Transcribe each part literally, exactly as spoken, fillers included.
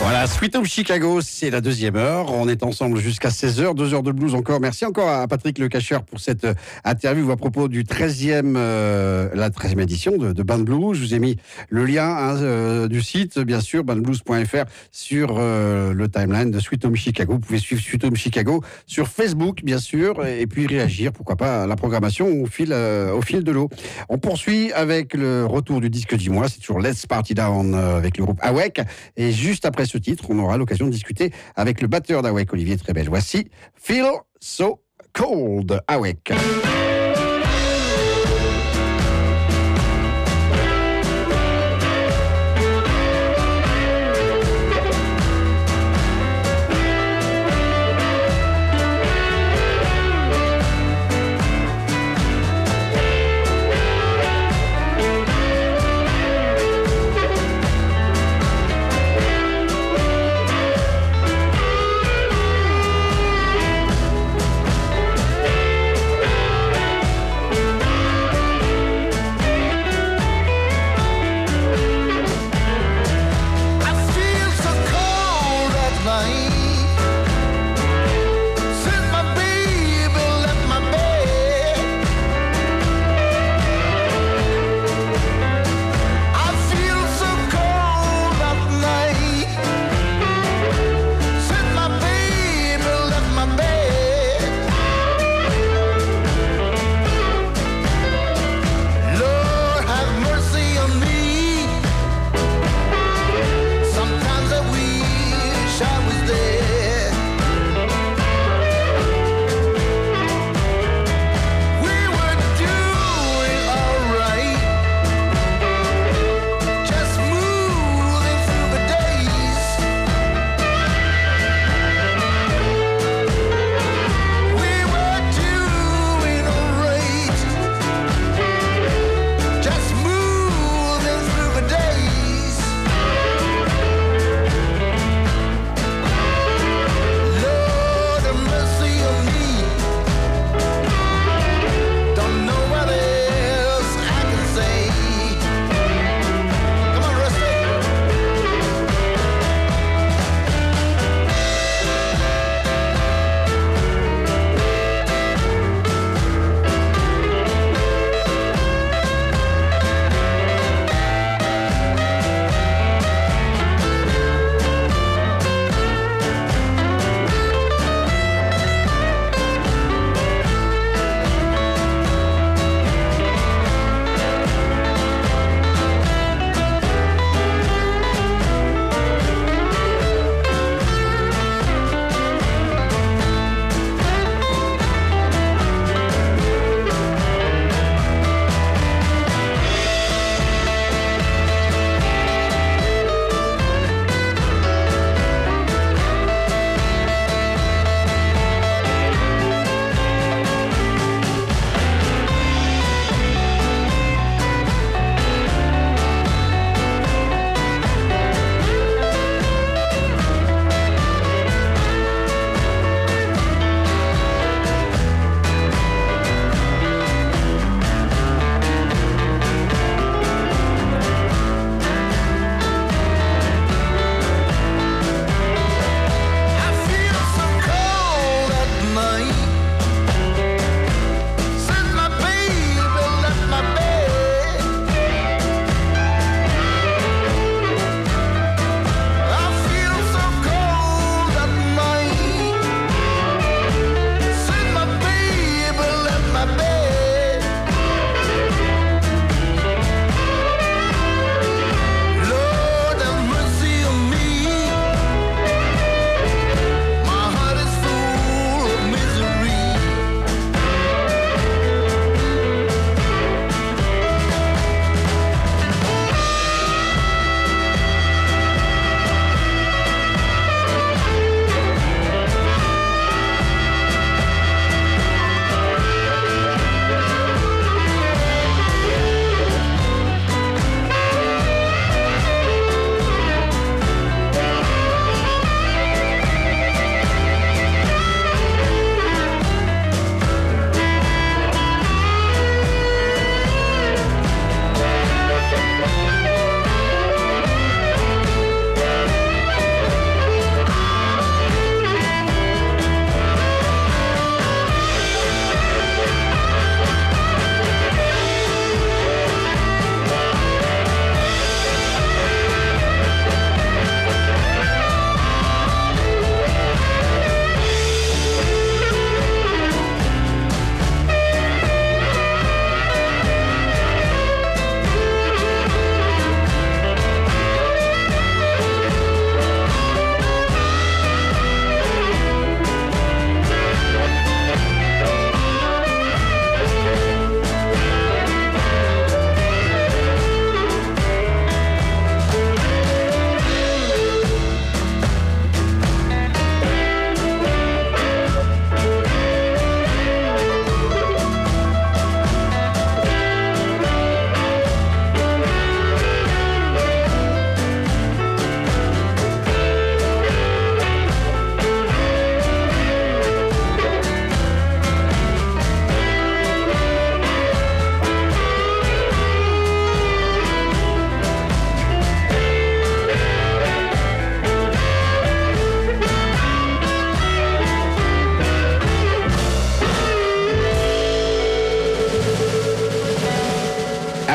Voilà, Sweet Home Chicago, c'est la deuxième heure. On est ensemble jusqu'à seize heures, deux heures de blues encore. Merci encore à Patrick Le Cacheur pour cette interview à propos du treizième, euh, la treizième édition de, de Band Blues. Je vous ai mis le lien hein, euh, du site, bien sûr, band blues point f r, sur euh, le timeline de Sweet Home Chicago. Vous pouvez suivre Sweet Home Chicago sur Facebook, bien sûr, et puis réagir, pourquoi pas, à la programmation au fil, euh, au fil de l'eau. On poursuit avec le retour du disque du mois. C'est toujours Let's Party Down euh, avec le groupe Awake. Et juste après ce titre, on aura l'occasion de discuter avec le batteur d'Awake, Olivier Trébel. Voici Feel So Cold, Awake.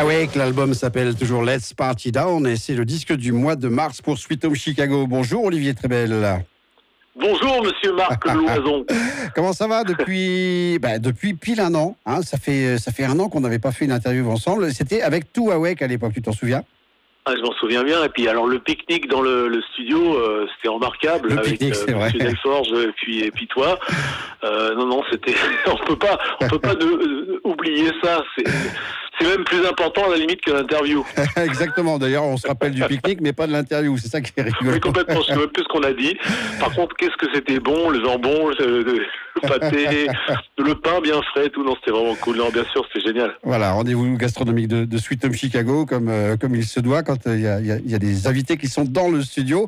Awake, l'album s'appelle toujours Let's Party Down et c'est le disque du mois de mars pour Sweet Home Chicago. Bonjour Olivier Trébel. Bonjour Monsieur Marc Loison. Comment ça va depuis bah, depuis pile un an, hein, ça fait ça fait un an qu'on n'avait pas fait une interview ensemble. C'était avec Too Awake à l'époque, tu t'en souviens? Ah, je m'en souviens bien. Et puis alors le pique-nique dans le, le studio, euh, c'était remarquable. Le avec pique-nique, euh, c'est vrai. Monsieur Delforge et puis et puis toi. Euh, non non, c'était on peut pas on peut pas de, euh, oublier ça. C'est c'est même plus important à la limite que l'interview. Exactement. D'ailleurs, on se rappelle du pique-nique, mais pas de l'interview. C'est ça qui est rigolo. Oui, complètement. Je sais même plus ce qu'on a dit. Par contre, qu'est-ce que c'était bon, le jambon, le, le pâté, le pain bien frais, tout. Non, c'était vraiment cool. Non, bien sûr, c'était génial. Voilà, rendez-vous gastronomique de, de Sweet Home Chicago, comme, euh, comme il se doit, quand il euh, y, y, y a des invités qui sont dans le studio.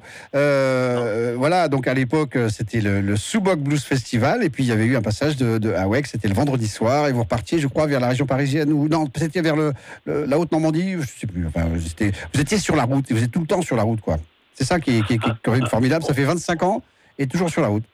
Euh, voilà, donc à l'époque, c'était le, le Subok Blues Festival, et puis il y avait eu un passage de, de Awake, c'était le vendredi soir, et vous repartiez, je crois, vers la région parisienne, ou non, peut-être vers le, le, la Haute-Normandie, je sais plus. Enfin, vous étiez sur la route, et vous êtes tout le temps sur la route, quoi. C'est ça qui est, qui, est, qui est quand même formidable. Ça fait vingt-cinq ans et toujours sur la route.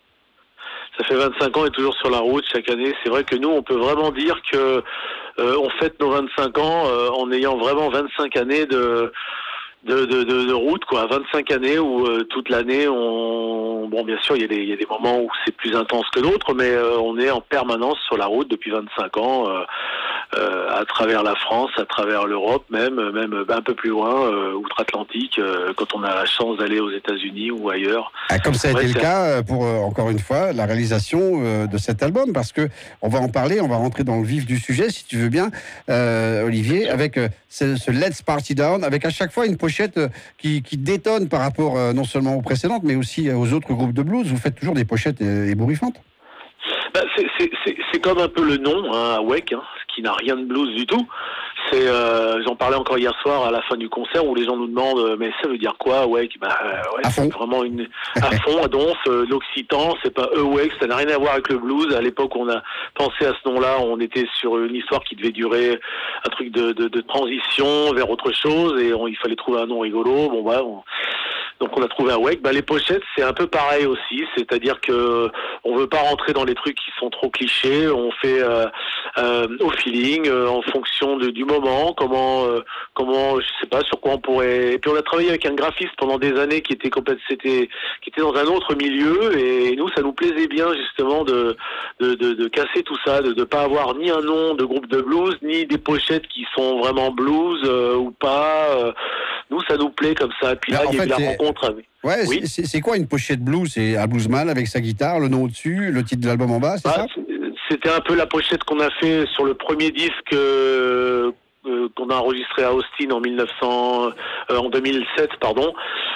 Ça fait vingt-cinq ans et toujours sur la route chaque année. C'est vrai que nous, on peut vraiment dire que euh, on fête nos vingt-cinq ans euh, en ayant vraiment vingt-cinq années de de, de, de, de route, quoi. vingt-cinq années où euh, toute l'année, on bon, bien sûr, il y a des il y a des moments où c'est plus intense que d'autres, mais euh, on est en permanence sur la route depuis vingt-cinq ans. Euh, Euh, à travers la France, à travers l'Europe, même, même un peu plus loin, euh, outre-Atlantique, euh, quand on a la chance d'aller aux États-Unis ou ailleurs. Ah, comme ça a ouais, été c'est... le cas pour, euh, encore une fois, la réalisation euh, de cet album, parce que on va en parler, on va rentrer dans le vif du sujet, si tu veux bien, euh, Olivier, avec euh, ce, ce Let's Party Down, avec à chaque fois une pochette euh, qui, qui détonne par rapport euh, non seulement aux précédentes, mais aussi aux autres groupes de blues. Vous faites toujours des pochettes euh, ébouriffantes. Bah, c'est, c'est, c'est, c'est comme un peu le nom, hein, Awake, hein, ce qui n'a rien de blues du tout. C'est, euh, j'en parlais encore hier soir à la fin du concert où les gens nous demandent mais ça veut dire quoi Awake? Bah euh, ouais, c'est vraiment une à fond, à donf, euh, l'occitan, c'est pas Awake, ça n'a rien à voir avec le blues. À l'époque, on a pensé à ce nom-là, on était sur une histoire qui devait durer un truc de, de, de transition vers autre chose et on, il fallait trouver un nom rigolo. Bon bah on... Donc on a trouvé Awake. Bah les pochettes c'est un peu pareil aussi, c'est-à-dire que on veut pas rentrer dans les trucs qui sont trop clichés. On fait euh, euh, au feeling, euh, en fonction de, du moment, comment, euh, comment, je sais pas sur quoi on pourrait. Et puis on a travaillé avec un graphiste pendant des années qui était complètement, c'était, qui était dans un autre milieu et nous ça nous plaisait bien justement de de, de, de casser tout ça, de ne pas avoir ni un nom de groupe de blues ni des pochettes qui sont vraiment blues euh, ou pas. Euh, nous ça nous plaît comme ça. Et puis là il y a eu la rencontre. Ouais, oui. c'est, c'est quoi une pochette blues? C'est un bluesman avec sa guitare, le nom au-dessus, le titre de l'album en bas, c'est bah, ça? C'était un peu la pochette qu'on a fait sur le premier disque euh, euh, qu'on a enregistré à Austin en mille neuf cents, euh, en deux mille sept, pardon.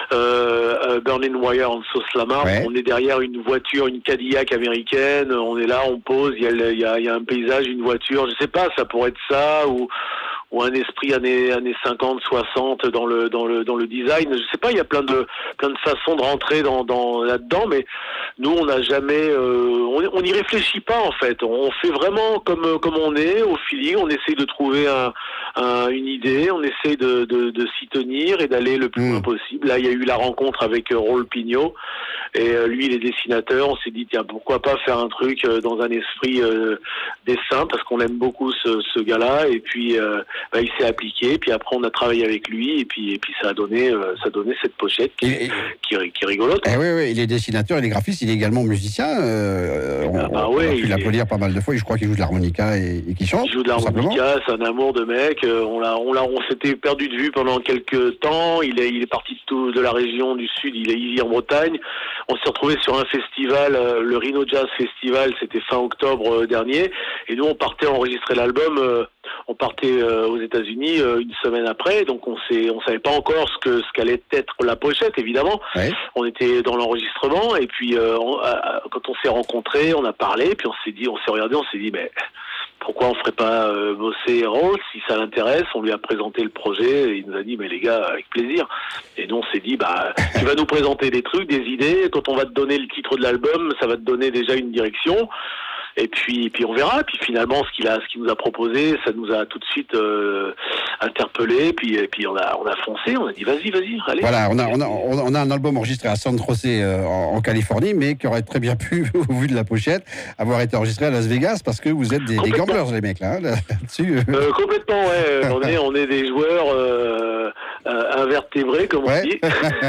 Euh, Berlin Wire en Sauce Lamar. Ouais. On est derrière une voiture, une Cadillac américaine. On est là, on pose. Il y a, il y a, il y a un paysage, une voiture. Je sais pas, ça pourrait être ça ou. ou un esprit années années cinquante, soixante dans le dans le dans le design. Je sais pas, il y a plein de plein de façons de rentrer dans dans là-dedans, mais nous on n'a jamais euh, on on n'y réfléchit pas en fait. On fait vraiment comme comme on est au feeling. On essaye de trouver un, un une idée, on essaye de de, de s'y tenir et d'aller le plus mmh. loin possible. Là, il y a eu la rencontre avec Raoul Pignot et euh, lui il est dessinateur. On s'est dit tiens pourquoi pas faire un truc euh, dans un esprit euh, dessin parce qu'on aime beaucoup ce ce gars-là et puis euh, bah, il s'est appliqué, puis après on a travaillé avec lui, et puis, et puis ça a donné, euh, ça a donné cette pochette qui, et, qui, qui est rigolote. Eh oui, oui, il est dessinateur, il est graphiste, il est également musicien. Euh, on, ah bah ouais, on a pu l'applaudir est... pas mal de fois, et je crois qu'il joue de l'harmonica et, et qu'il chante. Il joue de l'harmonica, c'est un amour de mec. On l'a, on l'a, on s'était perdu de vue pendant quelques temps. Il est, il est parti de, tout, de la région du sud, il est ici en Bretagne. On s'est retrouvé sur un festival, le Rhino Jazz Festival, c'était fin octobre dernier, et nous on partait enregistrer l'album. Euh, on partait euh, aux États-Unis euh, une semaine après, donc on sait, on savait pas encore ce que ce qu'allait être la pochette, évidemment. Ouais. On était dans l'enregistrement et puis euh, on, euh, quand on s'est rencontrés, on a parlé, puis on s'est dit, on s'est regardé, on s'est dit, mais pourquoi on ferait pas euh, bosser Raoul si ça l'intéresse? On lui a présenté le projet et il nous a dit, mais les gars, avec plaisir. Et nous on s'est dit, bah tu vas nous présenter des trucs, des idées. Quand on va te donner le titre de l'album, ça va te donner déjà une direction. Et puis, et puis on verra. Et puis finalement, ce qu'il a, ce qu'il nous a proposé, ça nous a tout de suite euh, interpellé. Puis, et puis on a, on a foncé. On a dit vas-y, vas-y, allez. Voilà, on a, on a, on a un album enregistré à San José euh, en, en Californie, mais qui aurait très bien pu, au vu de la pochette, avoir été enregistré à Las Vegas, parce que vous êtes des, des gamblers, les mecs là. là-dessus. Euh, complètement, ouais. on est, on est des joueurs euh, euh, invertébrés, comme on ouais. dit.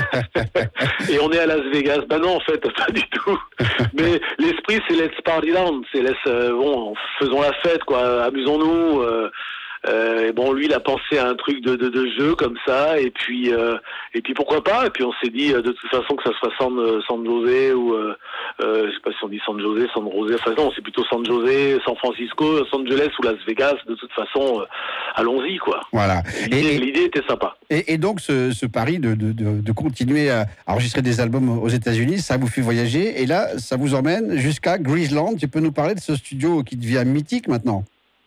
Et on est à Las Vegas. Bah non, en fait, pas du tout. Mais l'esprit, c'est let's party down. C'est laisse, euh, bon, faisons la fête, quoi. Amusons-nous. Euh, euh, et bon, lui, il a pensé à un truc de, de, de jeu comme ça. Et puis, euh, et puis pourquoi pas. Et puis on s'est dit, de toute façon, que ça soit San, San José ou, euh, euh, je sais pas si on dit San José, San José. Enfin non, c'est plutôt San José, San Francisco, Los Angeles ou Las Vegas. De toute façon, euh, allons-y, quoi. Voilà. L'idée, et, l'idée était sympa. Et, et donc, ce, ce pari de, de, de, de continuer à enregistrer des albums aux États-Unis, ça vous fait voyager. Et là, ça vous emmène jusqu'à Greaseland. Tu peux nous parler de ce studio qui devient mythique maintenant?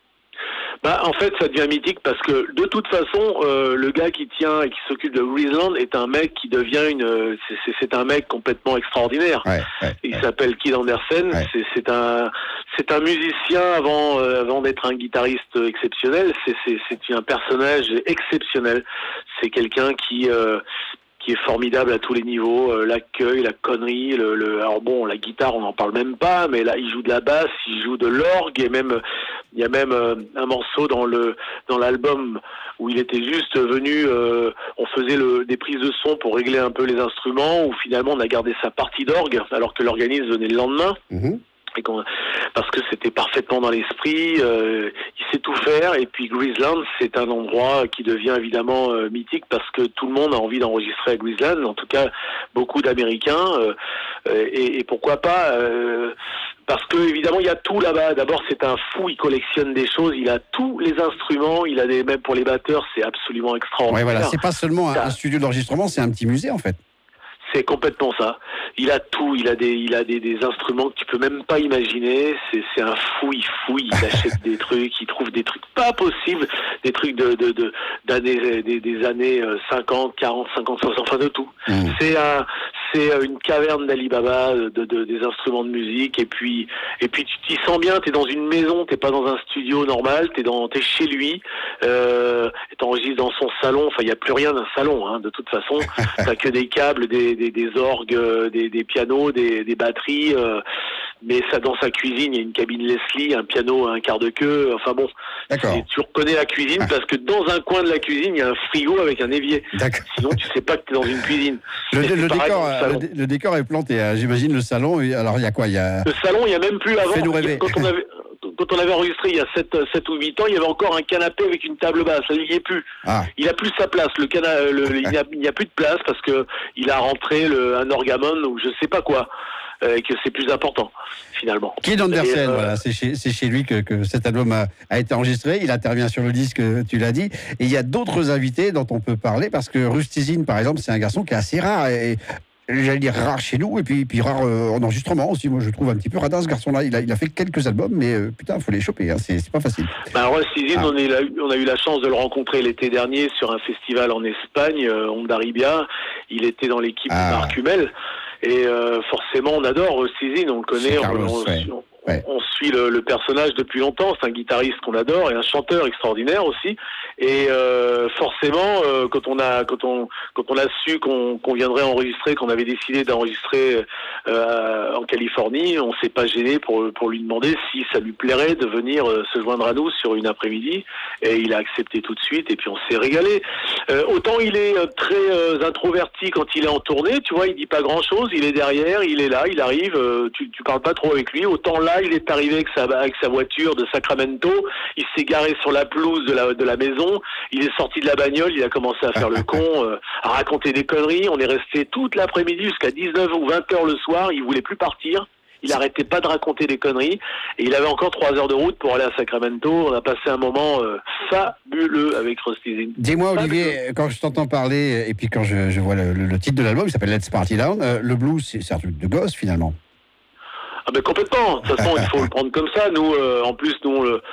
Bah, en fait, ça devient mythique parce que de toute façon, euh, le gars qui tient et qui s'occupe de Greaseland est un mec qui devient une. C'est, c'est un mec complètement extraordinaire. Ouais, ouais, Il ouais. s'appelle Kid Andersen. Ouais. C'est, c'est un, c'est un musicien avant, euh, avant d'être un guitariste exceptionnel. C'est, c'est, c'est un personnage exceptionnel. C'est quelqu'un qui. Euh, qui est formidable à tous les niveaux, euh, l'accueil, la connerie, le, le, alors bon, la guitare on n'en parle même pas, mais là il joue de la basse, il joue de l'orgue, et même il y a même euh, un morceau dans le dans l'album où il était juste venu, euh, on faisait le, des prises de son pour régler un peu les instruments, où finalement on a gardé sa partie d'orgue alors que l'organiste venait le lendemain. Mm-hmm. Et parce que c'était parfaitement dans l'esprit, euh, il sait tout faire. Et puis Greaseland, c'est un endroit qui devient évidemment euh, mythique parce que tout le monde a envie d'enregistrer à Greaseland, en tout cas beaucoup d'Américains. Euh, et, et pourquoi pas euh, parce que évidemment il y a tout là-bas. D'abord c'est un fou, il collectionne des choses, il a tous les instruments, il a des, même pour les batteurs, c'est absolument extraordinaire. Ouais, voilà, c'est pas seulement un, un studio d'enregistrement, c'est un petit musée en fait. C'est complètement ça. Il a tout, il a des, il a des, des instruments que tu peux même pas imaginer. C'est, c'est un fou, il fouille, il achète des trucs, il trouve des trucs pas possibles, des trucs de, de, de d'années, des, des années cinquante, quarante, cinquante, soixante, enfin de tout. Mmh. C'est un, c'est une caverne d'Ali Baba, de, de, des instruments de musique. Et puis, et puis tu t'y sens bien. T'es dans une maison, t'es pas dans un studio normal. T'es dans, t'es chez lui. Euh, t'enregistres dans son salon. Enfin, il y a plus rien d'un salon, hein, de toute façon. T'as que des câbles, des Des, des orgues, des, des pianos, des, des batteries, euh, mais ça dans sa cuisine, il y a une cabine Leslie, un piano, un quart de queue, enfin bon, tu reconnais la cuisine ah. parce que dans un coin de la cuisine, il y a un frigo avec un évier. D'accord. Sinon, tu sais pas que tu es dans une cuisine. Le, le, décor, le, le décor est planté, hein. J'imagine le salon, alors il y a quoi il y a... Le salon, il y a même plus avant. Fais-nous rêver. Quand on avait... Quand on avait enregistré il y a sept ou huit ans, il y avait encore un canapé avec une table basse. Il n'y est plus. Ah. Il a plus sa place. Le cana... le... il n'y a... a plus de place parce que il a rentré le... un orgamon ou je sais pas quoi. Euh, que c'est plus important finalement. Kid Andersen, euh... voilà, c'est chez, c'est chez lui que, que cet album a, a été enregistré. Il intervient sur le disque, tu l'as dit. Et il y a d'autres invités dont on peut parler parce que Rusty Zinn, par exemple, c'est un garçon qui est assez rare et j'allais dire rare chez nous et puis, puis rare euh, en enregistrement aussi. Moi, je trouve un petit peu radin ce garçon-là. Il a, il a fait quelques albums, mais euh, putain, il faut les choper. Hein. C'est, c'est pas facile. Bah, Rusty Zinn, ah. on, est là, on a eu la chance de le rencontrer l'été dernier sur un festival en Espagne, euh, Ondarribia. Il était dans l'équipe ah. de Marc Hummel. Et euh, forcément, on adore Rusty Zinn, on le connaît, on, on, ouais. on, ouais. on suit le, le personnage depuis longtemps. C'est un guitariste qu'on adore et un chanteur extraordinaire aussi. Et euh, forcément, euh, quand on a quand on quand on a su qu'on, qu'on viendrait enregistrer, qu'on avait décidé d'enregistrer euh, en Californie, on s'est pas gêné pour pour lui demander si ça lui plairait de venir euh, se joindre à nous sur une après-midi. Et il a accepté tout de suite. Et puis on s'est régalé. Euh, autant il est très euh, introverti quand il est en tournée, tu vois, il dit pas grand-chose. Il est derrière, il est là, il arrive. Euh, tu tu parles pas trop avec lui. Autant là, il est arrivé avec sa avec sa voiture de Sacramento. Il s'est garé sur la pelouse de la de la maison. Il est sorti de la bagnole, il a commencé à faire le con, euh, à raconter des conneries. On est resté toute l'après-midi jusqu'à dix-neuf ou vingt heures le soir. Il voulait plus partir. Il arrêtait pas de raconter des conneries. Et il avait encore trois heures de route pour aller à Sacramento. On a passé un moment euh, fabuleux avec Rusty Zinn. Dis-moi, Olivier, quand je t'entends parler, et puis quand je, je vois le, le, le titre de l'album, il s'appelle Let's Party Down, euh, le blues, c'est, c'est un truc de gosse finalement. Ah ben complètement. De toute façon, il faut le prendre comme ça. Nous, euh, en plus, nous, le,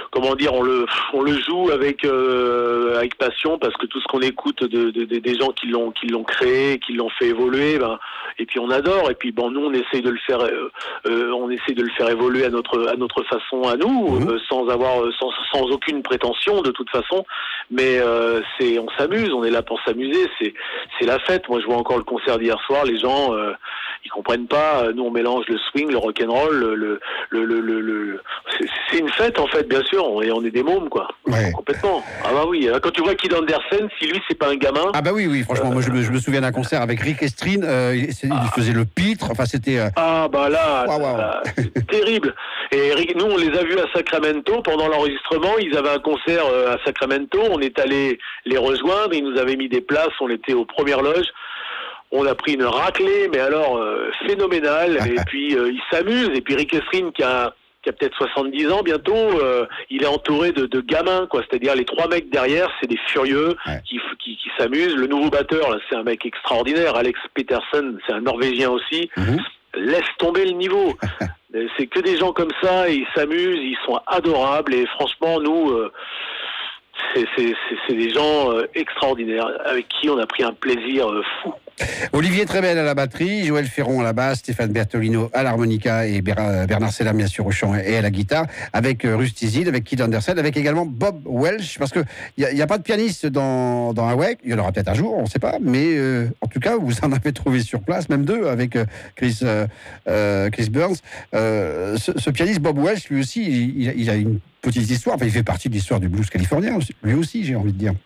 comment dire, on le, on le joue avec, euh, avec passion parce que tout ce qu'on écoute de, de, de, des gens qui l'ont, qui l'ont créé, qui l'ont fait évoluer, ben, et puis on adore. Et puis bon, nous on essaye de le faire, euh, euh, on essaye de le faire évoluer à notre, à notre façon à nous, mmh. euh, sans avoir, sans, sans aucune prétention de toute façon. Mais euh, c'est, on s'amuse, on est là pour s'amuser. C'est, c'est la fête. Moi, je vois encore le concert d'hier soir. Les gens, euh, ils comprennent pas. Nous, on mélange le swing, le rock'n'roll, le, le, le, le, le, le... C'est, c'est une fête en fait, bien sûr. On est, on est des mômes, quoi. Ouais. Complètement. Ah bah oui. Quand tu vois Kid Andersen, si lui, c'est pas un gamin. Ah bah oui, oui. Franchement, euh... moi, je me, je me souviens d'un concert avec Rick Estrin. Euh, il, il ah. faisait le pitre. Enfin, c'était. Euh... Ah bah là, wow, wow. là c'est terrible. Et nous, on les a vus à Sacramento pendant l'enregistrement. Ils avaient un concert à Sacramento. On est allé les rejoindre. Ils nous avaient mis des places. On était aux premières loges. On a pris une raclée, mais alors euh, phénoménale. Et puis euh, ils s'amusent. Et puis Rick Estrin, qui a, qui a peut-être soixante-dix ans bientôt, euh, il est entouré de, de gamins, quoi. C'est-à-dire les trois mecs derrière, c'est des furieux ouais. qui, qui, qui s'amusent. Le nouveau batteur, là, c'est un mec extraordinaire. Alex Peterson, c'est un Norvégien aussi. Mm-hmm. Laisse tomber le niveau. C'est que des gens comme ça, et ils s'amusent, ils sont adorables, et franchement, nous, euh, c'est, c'est, c'est, c'est des gens euh, extraordinaires, avec qui on a pris un plaisir euh, fou. Olivier Trébel à la batterie, Joël Ferron à la basse, Stéphane Bertolino à l'harmonica et Bernard Sellam bien sûr au chant et à la guitare, avec Rusty Zid, avec Kid Andersen, avec également Bob Welch, parce que il n'y a, a pas de pianiste dans, dans Awake, il y en aura peut-être un jour, on ne sait pas, mais euh, en tout cas vous en avez trouvé sur place, même deux, avec euh, Chris, euh, euh, Chris Burns. Euh, ce, ce pianiste Bob Welch, lui aussi, il, il a une petite histoire, enfin il fait partie de l'histoire du blues californien, lui aussi j'ai envie de dire.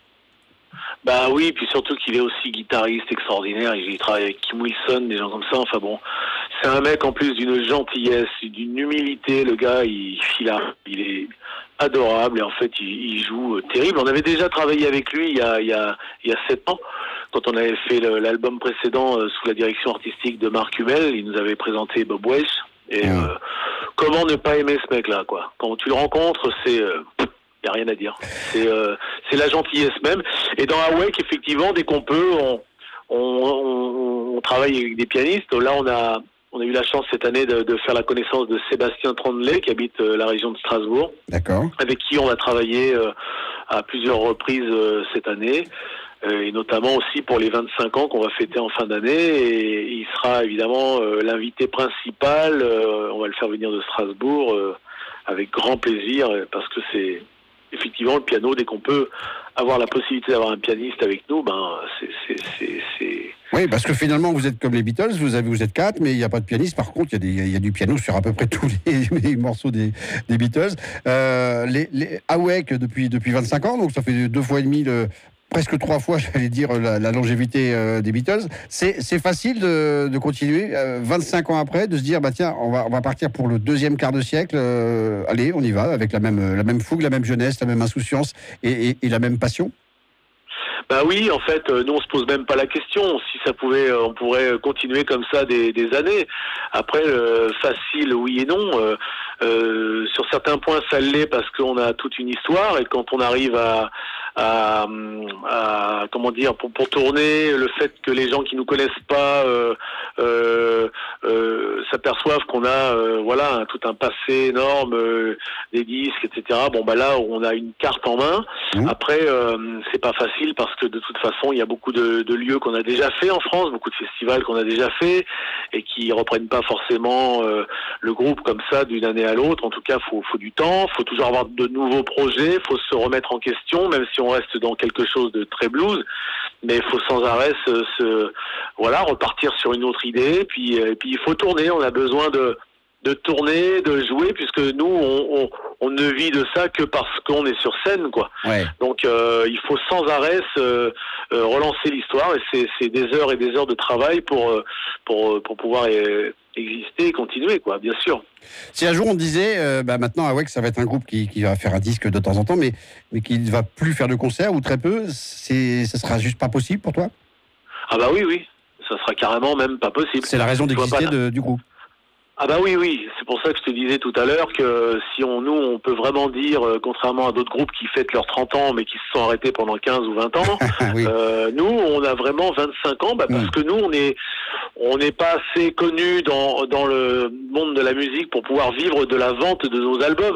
Bah oui, puis surtout qu'il est aussi guitariste extraordinaire, il travaille avec Kim Wilson, des gens comme ça, enfin bon, c'est un mec en plus d'une gentillesse, d'une humilité, le gars, il, il, a, il est adorable, et en fait, il, il joue terrible. On avait déjà travaillé avec lui il y a, il y a, il y a sept ans, quand on avait fait le, l'album précédent euh, sous la direction artistique de Marc Hummel, il nous avait présenté Bob Welch, et mmh. euh, comment ne pas aimer ce mec-là, quoi. Quand tu le rencontres, c'est... Euh, il n'y a rien à dire. C'est, euh, c'est la gentillesse même. Et dans Awake, effectivement, dès qu'on peut, on, on, on, on travaille avec des pianistes. Là, on a, on a eu la chance cette année de, de faire la connaissance de Sébastien Trondley, qui habite euh, la région de Strasbourg. D'accord. Avec qui on a travaillé euh, à plusieurs reprises euh, cette année. Euh, et notamment aussi pour les vingt-cinq ans qu'on va fêter en fin d'année. Et il sera évidemment euh, l'invité principal. Euh, on va le faire venir de Strasbourg euh, avec grand plaisir, parce que c'est... Effectivement, le piano, dès qu'on peut avoir la possibilité d'avoir un pianiste avec nous, ben, c'est, c'est, c'est, c'est... Oui, parce que finalement, vous êtes comme les Beatles, vous, avez, vous êtes quatre, mais il n'y a pas de pianiste. Par contre, il y, y a du piano sur à peu près tous les, les morceaux des, des Beatles. Euh, les, les Awake depuis, depuis vingt-cinq ans, donc ça fait deux fois et demi le... presque trois fois, j'allais dire, la, la longévité euh, des Beatles. C'est, c'est facile de, de continuer, euh, vingt-cinq ans après, de se dire, bah tiens, on va, on va partir pour le deuxième quart de siècle. Euh, allez, on y va, avec la même, la même fougue, la même jeunesse, la même insouciance et, et, et la même passion. Bah oui, en fait, euh, nous on se pose même pas la question. Si ça pouvait, euh, on pourrait continuer comme ça des, des années. Après, euh, facile, oui et non. Euh, euh, sur certains points, ça l'est parce qu'on a toute une histoire, et quand on arrive à, à, à comment dire, pour, pour tourner, le fait que les gens qui nous connaissent pas euh, euh, euh, s'aperçoivent qu'on a, euh, voilà, un, tout un passé énorme, euh, des disques, et cetera. Bon, bah là, on a une carte en main. Mmh. Après, euh, c'est pas facile parce que de toute façon, il y a beaucoup de, de lieux qu'on a déjà fait en France, beaucoup de festivals qu'on a déjà fait et qui reprennent pas forcément euh, le groupe comme ça d'une année à l'autre. En tout cas, faut, faut du temps, faut toujours avoir de nouveaux projets, faut se remettre en question, même si on reste dans quelque chose de très blues, mais il faut sans arrêt se, se voilà, repartir sur une autre idée. Puis, et puis il faut tourner. On a besoin de de tourner, de jouer, puisque nous, on, on, on ne vit de ça que parce qu'on est sur scène, quoi. Ouais. Donc, euh, il faut sans arrêt se, euh, relancer l'histoire, et c'est, c'est des heures et des heures de travail pour, pour, pour pouvoir euh, exister et continuer, quoi, bien sûr. Si un jour on disait, euh, bah maintenant, Awake, ça va être un groupe qui, qui va faire un disque de temps en temps, mais, mais qui ne va plus faire de concerts, ou très peu, c'est, ça sera juste pas possible pour toi? Ah bah oui, oui, ça sera carrément même pas possible. C'est la raison d'exister de, du groupe. Ah bah oui, oui, c'est pour ça que je te disais tout à l'heure que si on, nous, on peut vraiment dire, euh, contrairement à d'autres groupes qui fêtent leurs trente ans, mais qui se sont arrêtés pendant quinze ou vingt ans, oui. euh, nous, on a vraiment vingt-cinq ans, bah, parce mmh. que nous, on est, on n'est pas assez connus dans, dans le monde de la musique pour pouvoir vivre de la vente de nos albums.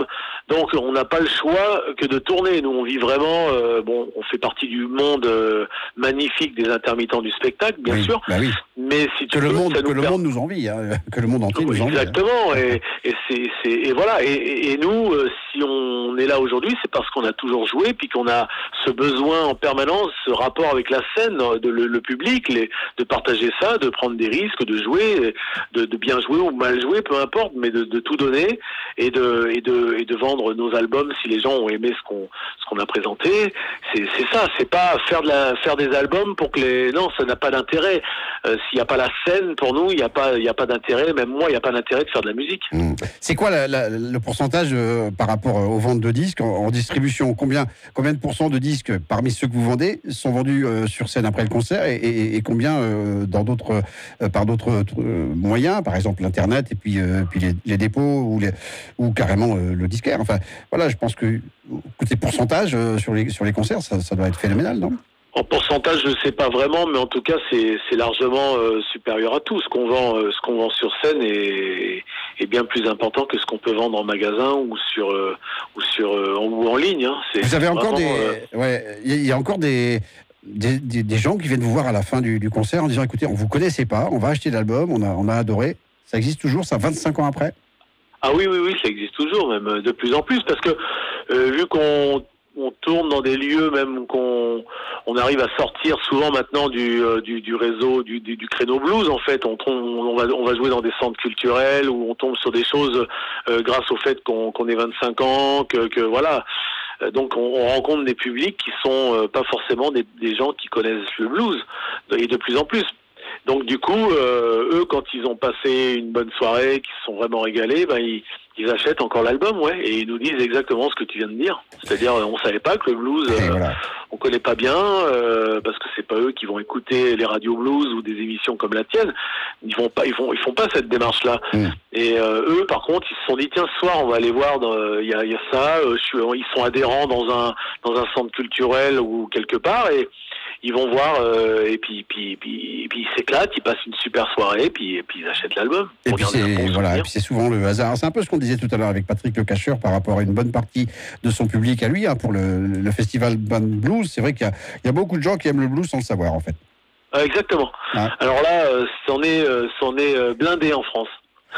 Donc on n'a pas le choix que de tourner. Nous on vit vraiment, euh, bon, on fait partie du monde euh, magnifique des intermittents du spectacle, bien oui, sûr. Bah oui. Mais si tu que veux, le monde, ça nous que le per... monde nous envie, hein, que le monde entier nous envie. Exactement. Hein. Et, et c'est, c'est, et voilà. Et, et, et nous, euh, si on est là aujourd'hui, c'est parce qu'on a toujours joué, puis qu'on a ce besoin en permanence, ce rapport avec la scène, de le, le public, les, de partager ça, de prendre des risques, de jouer, de, de bien jouer ou mal jouer, peu importe, mais de, de tout donner et de, et de, et de vendre nos albums si les gens ont aimé ce qu'on, ce qu'on a présenté. C'est, c'est ça. C'est pas faire de la, faire des albums pour que les, non, ça n'a pas d'intérêt. Euh, s'il n'y a pas la scène, pour nous, il n'y a pas, il n'y a pas d'intérêt. Même moi, il n'y a pas d'intérêt de faire de la musique. Mmh. C'est quoi la, la, le pourcentage euh, par rapport aux ventes de disques en, en distribution? Combien, combien de pourcents de disques parmi ceux que vous vendez sont vendus euh, sur scène après le concert et, et, et combien euh, dans d'autres, euh, par d'autres euh, moyens, par exemple l'internet et puis, euh, puis les, les dépôts ou, les, ou carrément euh, le disquaire. Enfin, voilà, je pense que côté pourcentage euh, sur les sur les concerts, ça, ça doit être phénoménal, non? En pourcentage, je ne sais pas vraiment, mais en tout cas, c'est, c'est largement euh, supérieur à tout. Ce qu'on vend, euh, ce qu'on vend sur scène est, est bien plus important que ce qu'on peut vendre en magasin ou sur euh, ou sur euh, ou en ligne. Hein. C'est, vous avez encore vraiment, des, euh... ouais, il y a encore des des, des des gens qui viennent vous voir à la fin du, du concert en disant écoutez, on vous connaissait pas, on va acheter l'album, on a on a adoré. Ça existe toujours, ça, vingt-cinq ans après? Ah oui, oui, oui, ça existe toujours, même de plus en plus, parce que euh, vu qu'on on tourne dans des lieux, même qu'on on arrive à sortir souvent maintenant du euh, du, du réseau du, du, du créneau blues. En fait, on, on va on va jouer dans des centres culturels où on tombe sur des choses euh, grâce au fait qu'on, qu'on ait vingt-cinq ans, que, que voilà. Donc on, on rencontre des publics qui sont euh, pas forcément des, des gens qui connaissent le blues, et de plus en plus. Donc du coup, euh, eux, quand ils ont passé une bonne soirée, qu'ils se sont vraiment régalés, ben ils, ils achètent encore l'album, ouais, et ils nous disent exactement ce que tu viens de dire. C'est-à-dire, on savait pas que le blues, euh, voilà. on connaît pas bien, euh, parce que c'est pas eux qui vont écouter les radios blues ou des émissions comme la tienne. Ils vont pas, ils font, ils font pas cette démarche-là. Mm. Et euh, eux, par contre, ils se sont dit tiens, ce soir, on va aller voir. Il y a, y a ça. Euh, je suis, ils sont adhérents dans un dans un centre culturel ou quelque part et ils vont voir euh, et puis puis puis puis ils s'éclatent, ils passent une super soirée, puis et puis ils achètent l'album. Et puis c'est bon voilà, et puis c'est souvent le hasard. C'est un peu ce qu'on disait tout à l'heure avec Patrick Lecacheur par rapport à une bonne partie de son public à lui, hein, pour le, le festival Band Blues. C'est vrai qu'il y a, il y a beaucoup de gens qui aiment le blues sans le savoir en fait. Euh, exactement. Ah. Alors là, euh, c'en est euh, c'en est euh, blindé en France.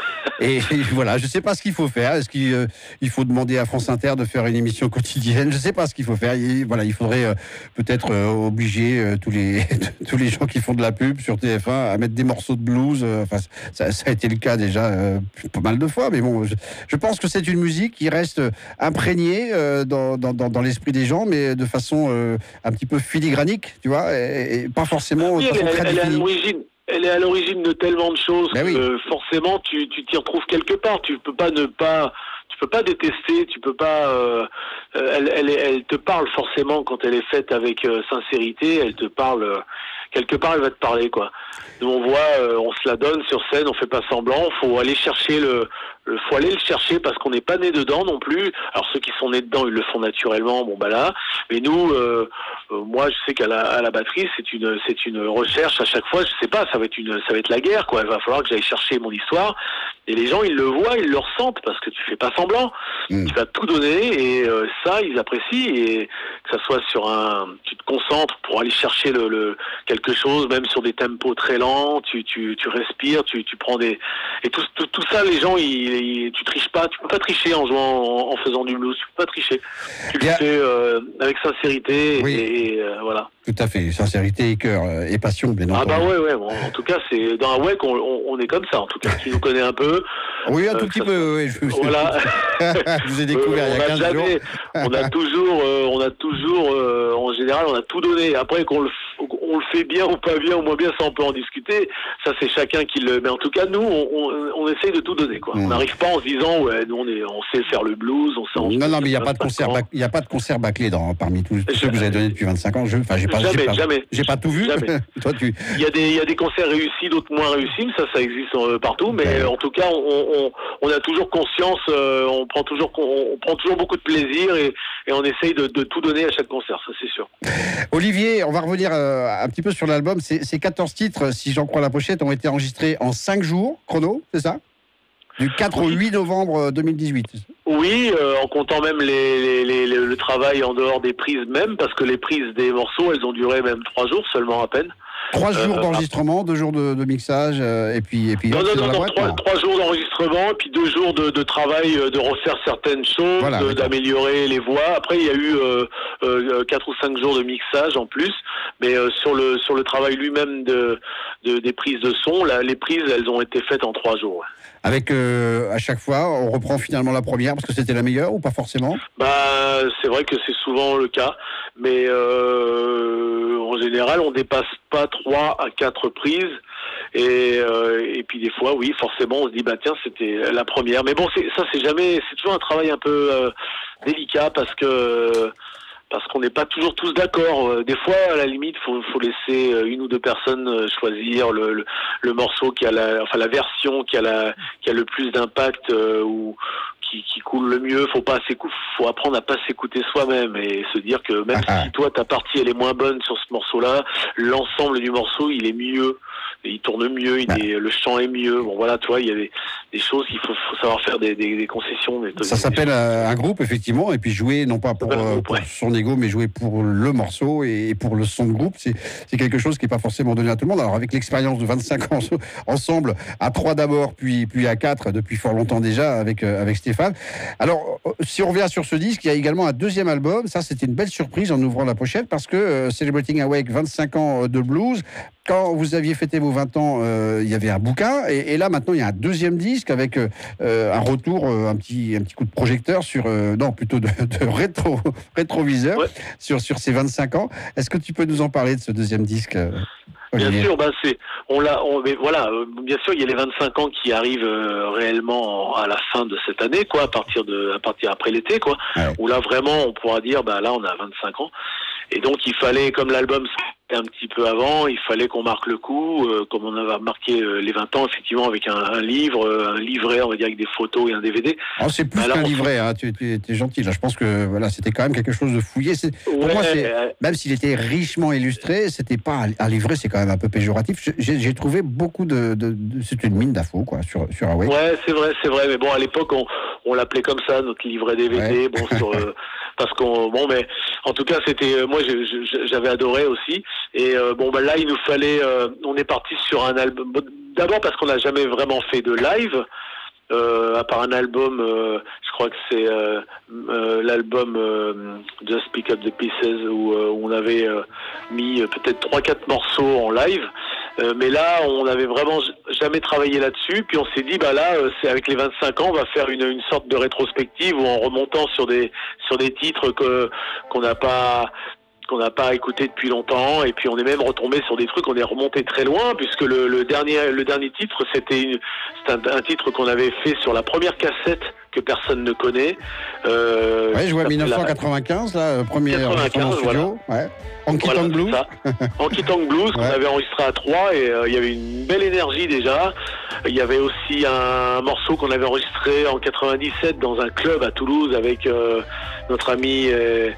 Et, et voilà, je ne sais pas ce qu'il faut faire. Est-ce qu'il euh, il faut demander à France Inter de faire une émission quotidienne? Je ne sais pas ce qu'il faut faire. Il, voilà, il faudrait euh, peut-être euh, obliger euh, tous les tous les gens qui font de la pub sur T F un à mettre des morceaux de blues. Enfin, ça, ça a été le cas déjà euh, pas mal de fois. Mais bon, je, je pense que c'est une musique qui reste imprégnée euh, dans, dans, dans, dans l'esprit des gens, mais de façon euh, un petit peu filigranique, tu vois, et, et pas forcément. Oui, de façon elle, très elle, elle est à définie. l'origine. Elle est à l'origine de tellement de choses ben que oui. euh, forcément tu tu t'y retrouves quelque part. Tu peux pas ne pas, tu peux pas détester, tu peux pas. Euh, elle, elle elle te parle forcément quand elle est faite avec euh, sincérité. Elle te parle euh, quelque part. Elle va te parler quoi. Nous on voit, euh, on se la donne sur scène, on fait pas semblant. Faut aller chercher le, le faut aller le chercher parce qu'on n'est pas né dedans non plus. Alors ceux qui sont nés dedans, ils le font naturellement. Bon bah là, mais nous, euh, euh, moi je sais qu'à la, à la batterie, c'est une c'est une recherche à chaque fois. Je sais pas, ça va être une ça va être la guerre quoi. Il va falloir que j'aille chercher mon histoire. Et les gens, ils le voient, ils le ressentent parce que tu fais pas semblant. Mmh. Tu vas tout donner et euh, ça, ils apprécient. Et que ça soit sur un, tu te concentres pour aller chercher le, le quelque chose, même sur des tempos très lents. Tu tu tu respires, tu tu prends des et tout tout, tout ça, les gens, ils, ils tu triches pas. Tu peux pas tricher en jouant en, en faisant du blues. Tu peux pas tricher. Tu le a... fais euh, avec sincérité oui. et, et euh, voilà. Tout à fait, sincérité et cœur et passion, bien entendu. Ah bah ouais, ouais. Bon, en tout cas, c'est dans un W E C, on, on, on est comme ça. En tout cas, qui nous connaît un peu. Oui, un tout euh, petit peu. Oui, je, voilà. je vous ai découvert euh, il y a quinze jamais, jours. on a toujours, euh, on a toujours, euh, en général, on a tout donné. Après, qu'on le, on le fait bien ou pas bien ou moins bien, ça on peut en discuter. Ça, c'est chacun qui le. Mais en tout cas, nous, on, on, on essaye de tout donner, quoi. Mmh. On n'arrive pas en se disant, ouais, nous, on est, on sait faire le blues, on sait. On non, non, mais il n'y a pas de concert, bac, il y a pas de concert bâclé dans parmi tous ceux que vous avez donnés depuis vingt-cinq ans. Je, enfin, j'ai pas, jamais, j'ai pas, jamais. J'ai pas tout vu. Toi, tu. Il y a des, il y a des concerts réussis, d'autres moins réussis, mais ça, ça existe euh, partout. Mais ouais. euh, en tout cas, on, on, on a toujours conscience, euh, on prend toujours, on, on prend toujours beaucoup de plaisir et, et on essaye de, de tout donner à chaque concert, ça c'est sûr. Olivier, on va revenir euh, un petit peu sur l'album. Ces, ces quatorze titres, si j'en crois la pochette, ont été enregistrés en cinq jours chrono, c'est ça? Du quatre au huit novembre deux mille dix-huit. Oui, euh, en comptant même les, les, les, le travail en dehors des prises même, parce que les prises des morceaux, elles ont duré même trois jours seulement à peine. Trois jours euh, d'enregistrement, deux jours de, de mixage, euh, et puis... Et puis non, hop, non, non, non boîte, trois, trois jours d'enregistrement, et puis deux jours de, de travail, de refaire certaines choses, voilà, de, d'améliorer les voix. Après, il y a eu euh, euh, quatre ou cinq jours de mixage en plus, mais euh, sur le sur le travail lui-même de, de des prises de son, là, les prises, elles ont été faites en trois jours. Ouais. Avec, euh, à chaque fois, on reprend finalement la première, parce que c'était la meilleure, ou pas forcément ? Bah, c'est vrai que c'est souvent le cas, mais euh, en général, on dépasse pas trois à quatre prises, et, euh, et puis des fois, oui, forcément, on se dit, bah tiens, c'était la première. Mais bon, c'est, ça, c'est jamais, c'est toujours un travail un peu euh, délicat, parce que... parce qu'on n'est pas toujours tous d'accord. Des fois, à la limite, faut, faut laisser une ou deux personnes choisir le, le, le morceau qui a la, enfin la version qui a la, qui a le plus d'impact euh, ou qui, qui coule le mieux. Faut pas s'écouter, faut apprendre à pas s'écouter soi-même et se dire que même ah, si toi ta partie elle est moins bonne sur ce morceau-là, l'ensemble du morceau il est mieux. Et il tourne mieux, il est, le chant est mieux. Bon voilà, tu vois, il y a des, des choses qu'il faut, faut savoir faire des, des, des concessions. Des, ça des, s'appelle des... un groupe effectivement, et puis jouer non pas pour, euh, pour ouais. son ego, mais jouer pour le morceau et pour le son de groupe, c'est, c'est quelque chose qui n'est pas forcément donné à tout le monde. Alors avec l'expérience de vingt-cinq ans ensemble, à trois d'abord, puis puis à quatre depuis fort longtemps déjà avec euh, avec Stéphane. Alors si on revient sur ce disque, il y a également un deuxième album. Ça c'était une belle surprise en ouvrant la pochette parce que euh, Celebrating Awake, vingt-cinq ans de blues. Quand vous aviez fêté vos vingt ans, euh, il y avait un bouquin, et, et là maintenant il y a un deuxième disque avec euh, un retour, euh, un petit un petit coup de projecteur sur, euh, non plutôt de, de rétro rétroviseur ouais. sur sur ces vingt-cinq ans. Est-ce que tu peux nous en parler de ce deuxième disque, euh, Bien sûr, ben c'est on l'a, on, mais voilà, euh, bien sûr il y a les vingt-cinq ans qui arrivent euh, réellement à la fin de cette année, quoi, à partir de à partir après l'été, quoi, ouais. où là vraiment on pourra dire, bah là on a vingt-cinq ans, et donc il fallait, comme l'album un petit peu avant, il fallait qu'on marque le coup, euh, comme on avait marqué euh, les vingt ans, effectivement, avec un, un livre, euh, un livret, on va dire, avec des photos et un D V D. Oh, c'est plus bah, qu'un livret, hein, tu, tu, tu es gentil, là, je pense que voilà, c'était quand même quelque chose de fouillé. C'est, pour ouais, moi, c'est, euh, même s'il était richement illustré, c'était pas un livret, c'est quand même un peu péjoratif. J'ai, j'ai trouvé beaucoup de, de, de... c'est une mine d'infos, quoi, sur, sur Awake. Ouais, c'est vrai, c'est vrai, mais bon, à l'époque, on, on l'appelait comme ça, notre livret D V D, ouais. bon, sur, euh, parce qu'on, bon, mais en tout cas, c'était, euh, moi, je, je, j'avais adoré aussi. Et euh, bon, bah là, il nous fallait, euh, on est parti sur un album. D'abord parce qu'on n'a jamais vraiment fait de live, euh, à part un album. Euh, je crois que c'est euh, euh, l'album euh, Just Pick Up the Pieces où, euh, où on avait euh, mis peut-être trois quatre morceaux en live. Euh, mais là, on n'avait vraiment jamais travaillé là-dessus. Puis on s'est dit, bah là, euh, c'est avec les vingt-cinq ans, on va faire une, une sorte de rétrospective où en remontant sur des sur des titres que qu'on n'a pas qu'on n'a pas écouté depuis longtemps, et puis on est même retombé sur des trucs, on est remonté très loin, puisque le, le dernier le dernier titre, c'était une, c'est un, un titre qu'on avait fait sur la première cassette que personne ne connaît. Euh, oui, je vois dix-neuf cent quatre-vingt-quinze, là, premier enregistrement studio. Voilà. Ouais. Honky voilà, Tonk Blues. Honky Tonk Blues, qu'on ouais. avait enregistré à trois, et euh, il y avait une belle énergie déjà. Il y avait aussi un morceau qu'on avait enregistré en quatre-vingt-dix-sept dans un club à Toulouse avec euh, notre ami... Euh,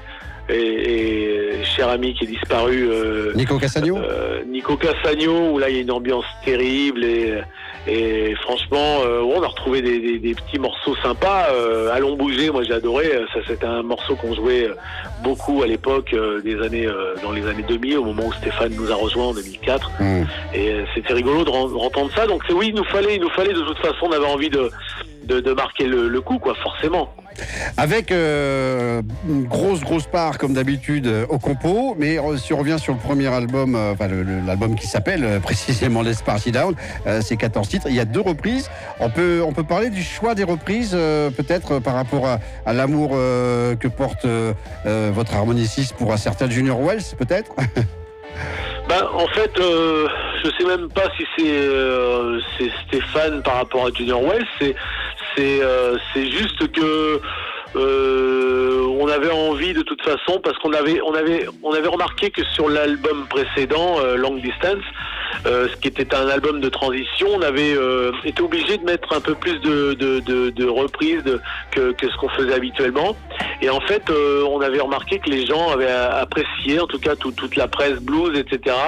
Et, et cher ami qui est disparu, euh, Nico Cassagno. Euh, Nico Cassagno, où là il y a une ambiance terrible et, et franchement, euh, on a retrouvé des, des, des petits morceaux sympas. Euh, Allons bouger, moi j'ai adoré. Ça c'était un morceau qu'on jouait beaucoup à l'époque euh, des années, euh, dans les années deux mille, au moment où Stéphane nous a rejoint en deux mille quatre. Mmh. Et euh, c'était rigolo de entendre ça. Donc c'est oui, il nous fallait, il nous fallait de toute façon, on avait envie de De, de marquer le, le coup, quoi, forcément. Avec euh, une grosse, grosse part, comme d'habitude, euh, au compo, mais euh, si on revient sur le premier album, euh, enfin le, le, l'album qui s'appelle euh, précisément Let's Party Down, euh, c'est quatorze titres, il y a deux reprises. On peut, on peut parler du choix des reprises, euh, peut-être, euh, par rapport à, à l'amour euh, que porte euh, euh, votre harmoniciste pour un certain Junior Wells, peut-être. Ben, en fait, euh, je sais même pas si c'est, euh, c'est Stéphane par rapport à Junior Wells. C'est, c'est, euh, c'est juste que euh, on avait envie de toute façon, parce qu'on avait, on avait, on avait remarqué que sur l'album précédent, euh, Long Distance, euh, ce qui était un album de transition, on avait euh, été obligé de mettre un peu plus de, de, de, de reprises de, que, que ce qu'on faisait habituellement. Et en fait, euh, on avait remarqué que les gens avaient apprécié, en tout cas tout, toute la presse blues, et cetera,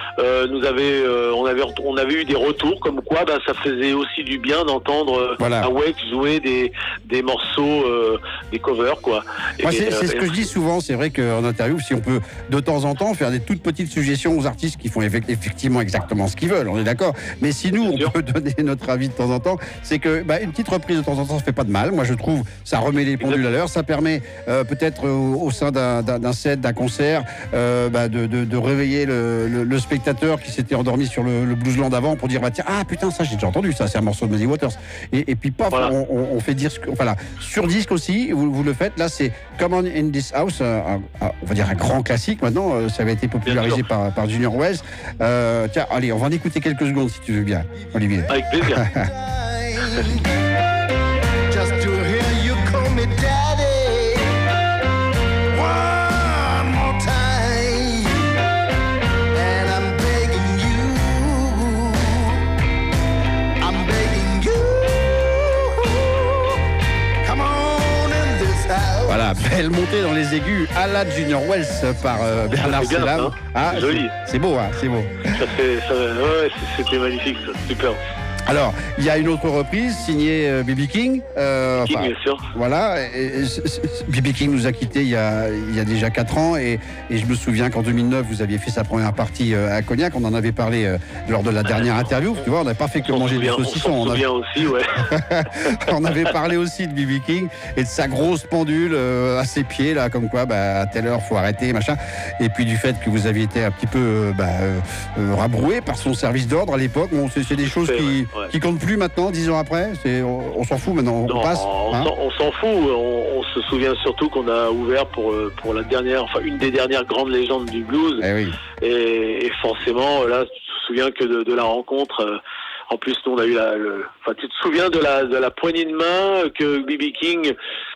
euh, nous avait, euh, on avait, on avait eu des retours comme quoi, bah, ça faisait aussi du bien d'entendre euh, voilà. Awake jouer des, des morceaux, euh, des covers, quoi. Moi, c'est, et, c'est euh, ce que je dis souvent. C'est vrai qu'en interview, si on peut de temps en temps faire des toutes petites suggestions aux artistes qui font effectivement exactement ce qu'ils veulent, on est d'accord. Mais si nous, on peut donner notre avis de temps en temps, c'est que bah, une petite reprise de temps en temps, ça fait pas de mal. Moi, je trouve, ça remet les pendules à l'heure. Ça permet euh, peut-être au, au sein d'un, d'un, d'un set, d'un concert, euh, bah, de, de, de réveiller le, le, le spectateur qui s'était endormi sur le, le bluesland avant pour dire bah, tiens, ah putain, ça j'ai déjà entendu, ça c'est un morceau de Muddy Waters. Et, et puis paf, voilà. on, on, on fait dire, voilà, sur disque aussi, vous, vous le faites. Là, c'est Come On In This House, un, un, on va dire un grand classique maintenant. Euh, ça avait été popularisé par, par Junior Wells. Euh, tiens, allez, on va en écouter quelques secondes si tu veux bien, Olivier. Avec plaisir. Just to hear you call me daddy one more time, and I'm begging you, I'm begging you, come on in this house. Voilà, belle montée dans les aigus à la Junior Wells par euh, Bernard Selam. Hein. Ah, joli. C'est, c'est beau, hein, c'est beau. Ça fait, ça, ouais, c'était magnifique, ça, super. Alors, il y a une autre reprise signée euh, B B King. Euh, King, enfin, bien sûr. Voilà, B B King nous a quittés il y a, il y a déjà quatre ans et, et je me souviens qu'en deux mille neuf, vous aviez fait sa première partie euh, à Cognac. On en avait parlé euh, lors de la dernière interview. Tu vois, on n'avait pas fait que on manger souvient, des saucissons. On s'en souvient avait... aussi, ouais. On avait parlé aussi de B B King et de sa grosse pendule euh, à ses pieds, là, comme quoi, bah, à telle heure, faut arrêter, machin. Et puis du fait que vous aviez été un petit peu euh, bah, euh, rabroué par son service d'ordre à l'époque. Bon, c'est, c'est des choses qui, ouais, ouais. qui comptent plus maintenant. Dix ans après, c'est, on, on s'en fout maintenant, non, on passe. On, hein s'en, on s'en fout. On, on se souvient surtout qu'on a ouvert pour pour la dernière, enfin une des dernières grandes légendes du blues. Eh oui. et, et forcément, là, tu te souviens que de, de la rencontre. Euh, en plus, nous, on a eu la. Le, enfin, tu te souviens de la de la poignée de main que B B King.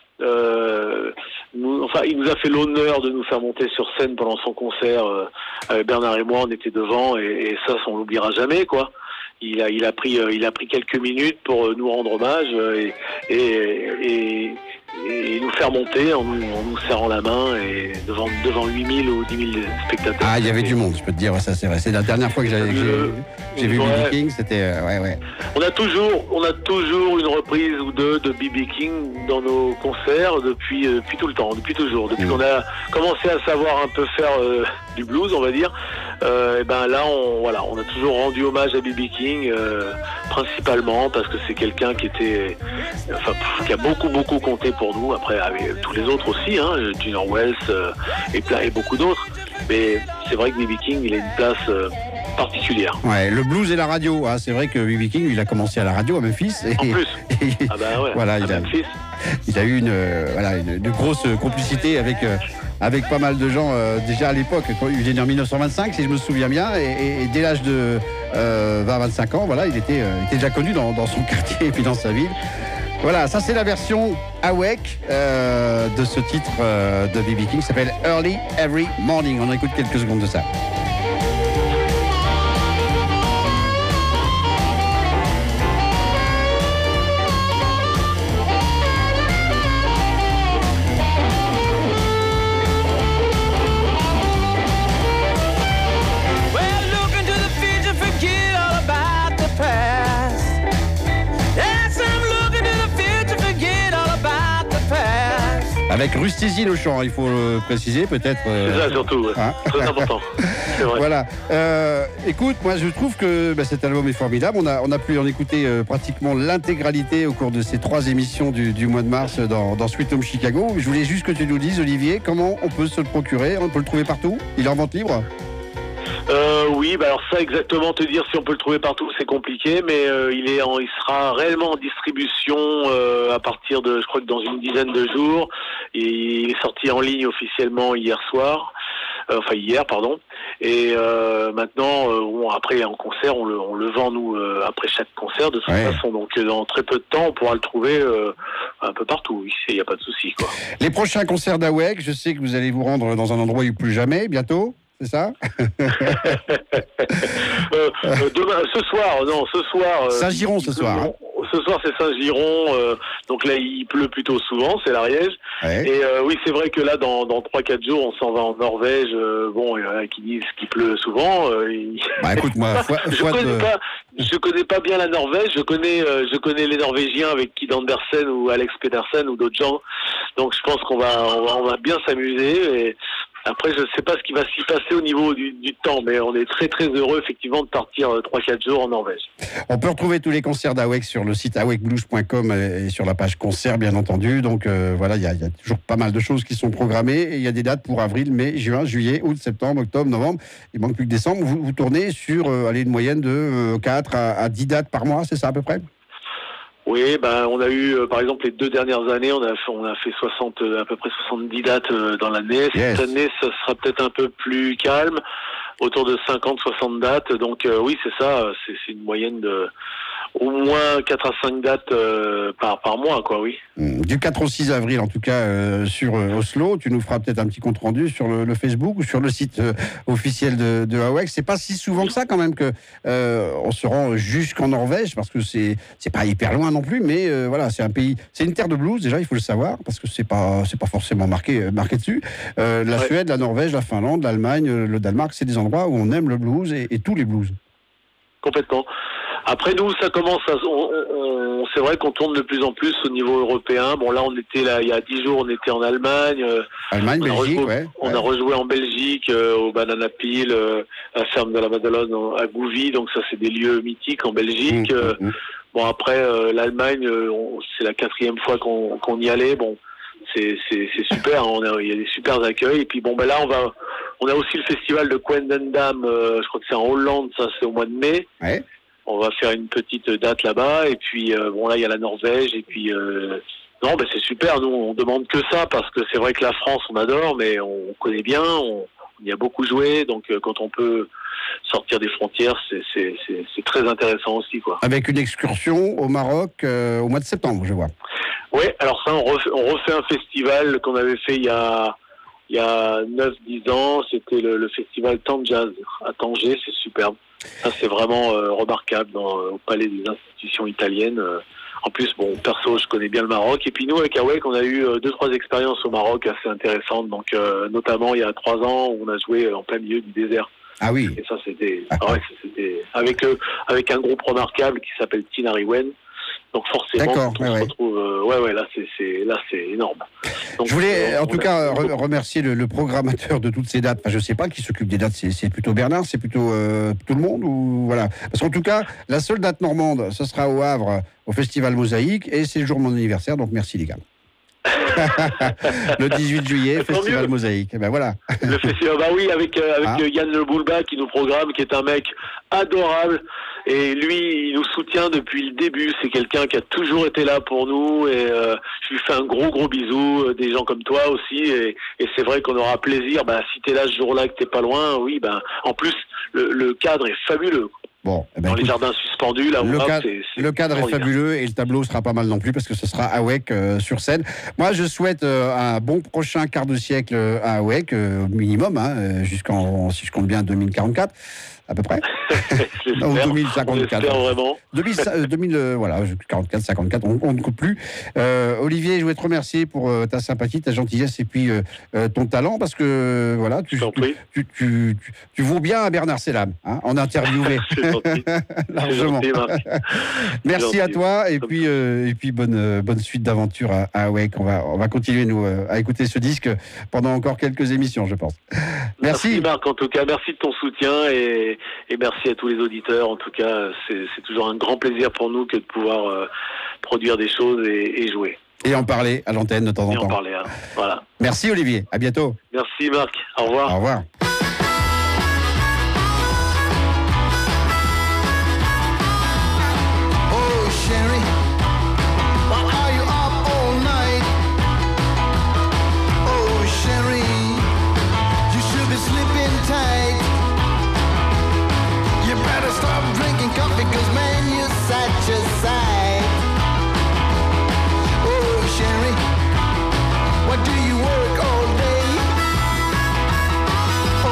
Euh, nous, enfin, il nous a fait l'honneur de nous faire monter sur scène pendant son concert. Euh, avec Bernard et moi, on était devant, et, et ça, on l'oubliera jamais, quoi. Il a, il a pris, euh, il a pris quelques minutes pour euh, nous rendre hommage euh, et, et, et, et nous faire monter en nous, en nous serrant la main et devant, devant huit mille ou dix mille spectateurs. Ah, il y avait du monde, je peux te dire, ça c'est vrai. C'est la dernière fois que, j'avais, que j'ai, j'ai vu ouais. B B King, c'était... Euh, ouais, ouais. On a toujours, on a toujours une reprise ou deux de B B King dans nos concerts depuis, euh, depuis tout le temps, depuis toujours. Depuis mmh. qu'on a commencé à savoir un peu faire euh, du blues, on va dire, euh, et ben là, on, voilà, on a toujours rendu hommage à B B King, euh, principalement parce que c'est quelqu'un qui était, enfin, qui a beaucoup, beaucoup compté pour nous. Après, avec tous les autres aussi, hein, Junior Wells euh, et, plein, et beaucoup d'autres. Mais c'est vrai que B B King, il a une place euh, particulière. Ouais, le blues et la radio. Hein, c'est vrai que B B King, il a commencé à la radio à Memphis. Et, en plus. Et, ah bah ouais. Voilà, il a, il a eu une, euh, voilà, une, une grosse complicité avec. Euh, avec pas mal de gens euh, déjà à l'époque. Il est né en dix-neuf cent vingt-cinq, si je me souviens bien, et, et, et dès l'âge de euh, vingt à vingt-cinq ans, voilà, il était, euh, il était déjà connu dans, dans son quartier et puis dans sa ville. Voilà, ça c'est la version Awake euh, de ce titre euh, de B B King qui s'appelle Early Every Morning. On écoute quelques secondes de ça. Avec Rusty Zinn au chant, il faut le préciser peut-être. Euh... C'est ça surtout, ouais. Hein très important. C'est vrai. Voilà. Euh, écoute, moi je trouve que bah, cet album est formidable. On a, on a pu en écouter euh, pratiquement l'intégralité au cours de ces trois émissions du, du mois de mars dans, dans Sweet Home Chicago. Je voulais juste que tu nous dises, Olivier, comment on peut se le procurer? On peut le trouver partout? Il est en vente libre? Euh, oui, bah alors ça exactement, te dire si on peut le trouver partout, c'est compliqué, mais euh, il est, en, il sera réellement en distribution euh, à partir de, je crois que dans une dizaine de jours. Et il est sorti en ligne officiellement hier soir, euh, enfin hier, pardon. Et euh, maintenant, euh, bon, après en concert, on le, on le vend nous euh, après chaque concert de toute ouais. façon. Donc dans très peu de temps, on pourra le trouver euh, un peu partout. Ici, il n'y a pas de souci, quoi. Les prochains concerts d'Awake, je sais que vous allez vous rendre dans un endroit où plus jamais bientôt. C'est ça euh, euh, demain, ce soir, non, ce soir. Saint-Giron ce soir. Hein. Ce ce soir c'est Saint-Giron, euh, donc là il pleut plutôt souvent, c'est l'Ariège. Ouais. Et euh, oui, c'est vrai que là dans dans trois quatre jours on s'en va en Norvège. Euh, bon, il y en a qui disent qu'il pleut souvent. Euh, il... Bah écoute, moi, foi, je foi connais de... pas, je connais pas bien la Norvège. Je connais, euh, je connais les Norvégiens avec Kid Andersen ou Alex Petersen ou d'autres gens. Donc je pense qu'on va, on va, on va bien s'amuser. Et après, je sais pas ce qui va s'y passer au niveau du, du temps, mais on est très très heureux effectivement de partir trois quatre jours en Norvège. On peut retrouver tous les concerts d'Awek sur le site awek blues point com et sur la page concert, bien entendu. Donc euh, voilà, il y, y a toujours pas mal de choses qui sont programmées. Et il y a des dates pour avril, mai, juin, juillet, août, septembre, octobre, novembre. Il manque plus que décembre. Vous, vous tournez sur euh, allez, une moyenne de euh, quatre à dix dates par mois, c'est ça à peu près? Oui, ben on a eu euh, par exemple les deux dernières années, on a fait, on a fait soixante, euh, à peu près soixante-dix dates euh, dans l'année. Yes. Cette année, ça sera peut-être un peu plus calme, autour de cinquante soixante dates. Donc euh, oui, c'est ça, c'est, c'est une moyenne de au moins quatre à cinq dates euh, par par mois, quoi, oui. Du quatre au six avril, en tout cas, euh, sur euh, Oslo. Tu nous feras peut-être un petit compte-rendu sur le, le Facebook ou sur le site euh, officiel de, de Awek. C'est pas si souvent que ça, quand même, que euh, on se rend jusqu'en Norvège, parce que c'est c'est pas hyper loin non plus, mais euh, voilà, c'est un pays, c'est une terre de blues, déjà, il faut le savoir, parce que c'est pas c'est pas forcément marqué marqué dessus. Euh, la Ouais. Suède, la Norvège, la Finlande, l'Allemagne, le Danemark, c'est des endroits où on aime le blues et, et tous les blues. Complètement. Après nous, ça commence à, on, on, c'est vrai qu'on tourne de plus en plus au niveau européen. Bon là, on était là il y a dix jours, on était en Allemagne. Euh, Allemagne, on a Belgique, rejoué, ouais. on ouais. a rejoué en Belgique, euh, au Banana Peel, euh, à la ferme de la Madeleine, à Gouvy. Donc ça, c'est des lieux mythiques en Belgique. Mmh, Euh, mmh. bon après, euh, l'Allemagne, euh, on, c'est la quatrième fois qu'on, qu'on y allait. Bon, c'est, c'est, c'est super. Hein, on a, il y a des super accueils. Et puis bon, ben là, on va, on a aussi le festival de Quendendam. Euh, je crois que c'est en Hollande. Ça, c'est au mois de mai. Ouais. On va faire une petite date là-bas, et puis euh, bon là il y a la Norvège, et puis euh, non ben c'est super, nous on demande que ça, parce que c'est vrai que la France on adore, mais on connaît bien, on, on y a beaucoup joué, donc euh, quand on peut sortir des frontières, c'est, c'est, c'est, c'est très intéressant aussi, quoi. Avec une excursion au Maroc euh, au mois de septembre, je vois. Oui, alors ça on refait, on refait un festival qu'on avait fait il y a il y a neuf dix ans, c'était le, le festival Temps Jazz à Tanger, c'est superbe. Ça, c'est vraiment euh, remarquable dans, au Palais des Institutions Italiennes. Euh, en plus, bon, perso, je connais bien le Maroc. Et puis nous, avec Awek, on a eu euh, deux, trois expériences au Maroc assez intéressantes. Donc, euh, notamment, il y a trois ans, où on a joué en plein milieu du désert. Ah oui. Et ça, c'était, ah ouais, c'était avec euh, avec un groupe remarquable qui s'appelle Tinari Wen. Donc forcément, D'accord, quand on ouais, se ouais. retrouve, euh, ouais, ouais, là, c'est, c'est, là, c'est énorme. Donc, Je voulais euh, en on tout a- cas re- remercier le, le programmateur de toutes ces dates. Enfin, je sais pas qui s'occupe des dates, c'est, c'est plutôt Bernard, c'est plutôt euh, tout le monde ou voilà. Parce qu'en tout cas, la seule date normande, ce sera au Havre, au Festival Mosaïque, et c'est le jour de mon anniversaire, donc merci les gars. Le dix-huit juillet, Tant Festival mieux. Mosaïque. Eh ben voilà. Le festival, bah oui, avec euh, avec Ah. euh, Yann Le Boulba qui nous programme, qui est un mec adorable. Et lui, il nous soutient depuis le début. C'est quelqu'un qui a toujours été là pour nous. Et euh, je lui fais un gros gros bisou. euh, Des gens comme toi aussi. Et, et c'est vrai qu'on aura plaisir. Bah, si t'es là ce jour-là, que t'es pas loin, oui. Ben, en plus, le, le cadre est fabuleux. Bon, eh ben, Dans les écoute, jardins suspendus, là, le, où cadre, c'est, c'est le cadre est extraordinaire. fabuleux et le tableau sera pas mal non plus parce que ce sera Awek euh, sur scène. Moi, je souhaite euh, un bon prochain quart de siècle euh, à Awek, euh, au minimum, hein, euh, jusqu'en, si je compte bien, deux mille quarante-quatre, à peu près. J'espère. Ou deux On mille cinquante-quatre. espère vraiment. deux mille, euh, deux mille, euh, voilà, quarante-quatre, cinquante-quatre, on, on ne coupe plus. Euh, Olivier, je voulais te remercier pour euh, ta sympathie, ta gentillesse et puis euh, euh, ton talent, parce que euh, voilà, tu, Je t'en tu, prie. tu, tu, tu, tu vaux bien à Bernard Selam, hein, en interviewé. C'est gentil. Largement. C'est gentil, Marc. Merci à gentil. toi et puis euh, et puis bonne euh, bonne suite d'aventure à, à Awek. On va on va continuer nous euh, à écouter ce disque pendant encore quelques émissions, je pense. Merci. Merci Marc, en tout cas, merci de ton soutien et, et merci à tous les auditeurs. En tout cas, c'est, c'est toujours un grand plaisir pour nous que de pouvoir euh, produire des choses et, et jouer. Et en parler à l'antenne de temps en Et en temps. parler. Hein. Voilà. Merci Olivier, à bientôt. Merci Marc, au revoir. Au revoir. Oh, Sherry, why are you up all night? Oh, Sherry, you should be sleeping tight. You better stop drinking coffee, 'cause man, you're such a sight. Oh, Sherry, why do you work all day?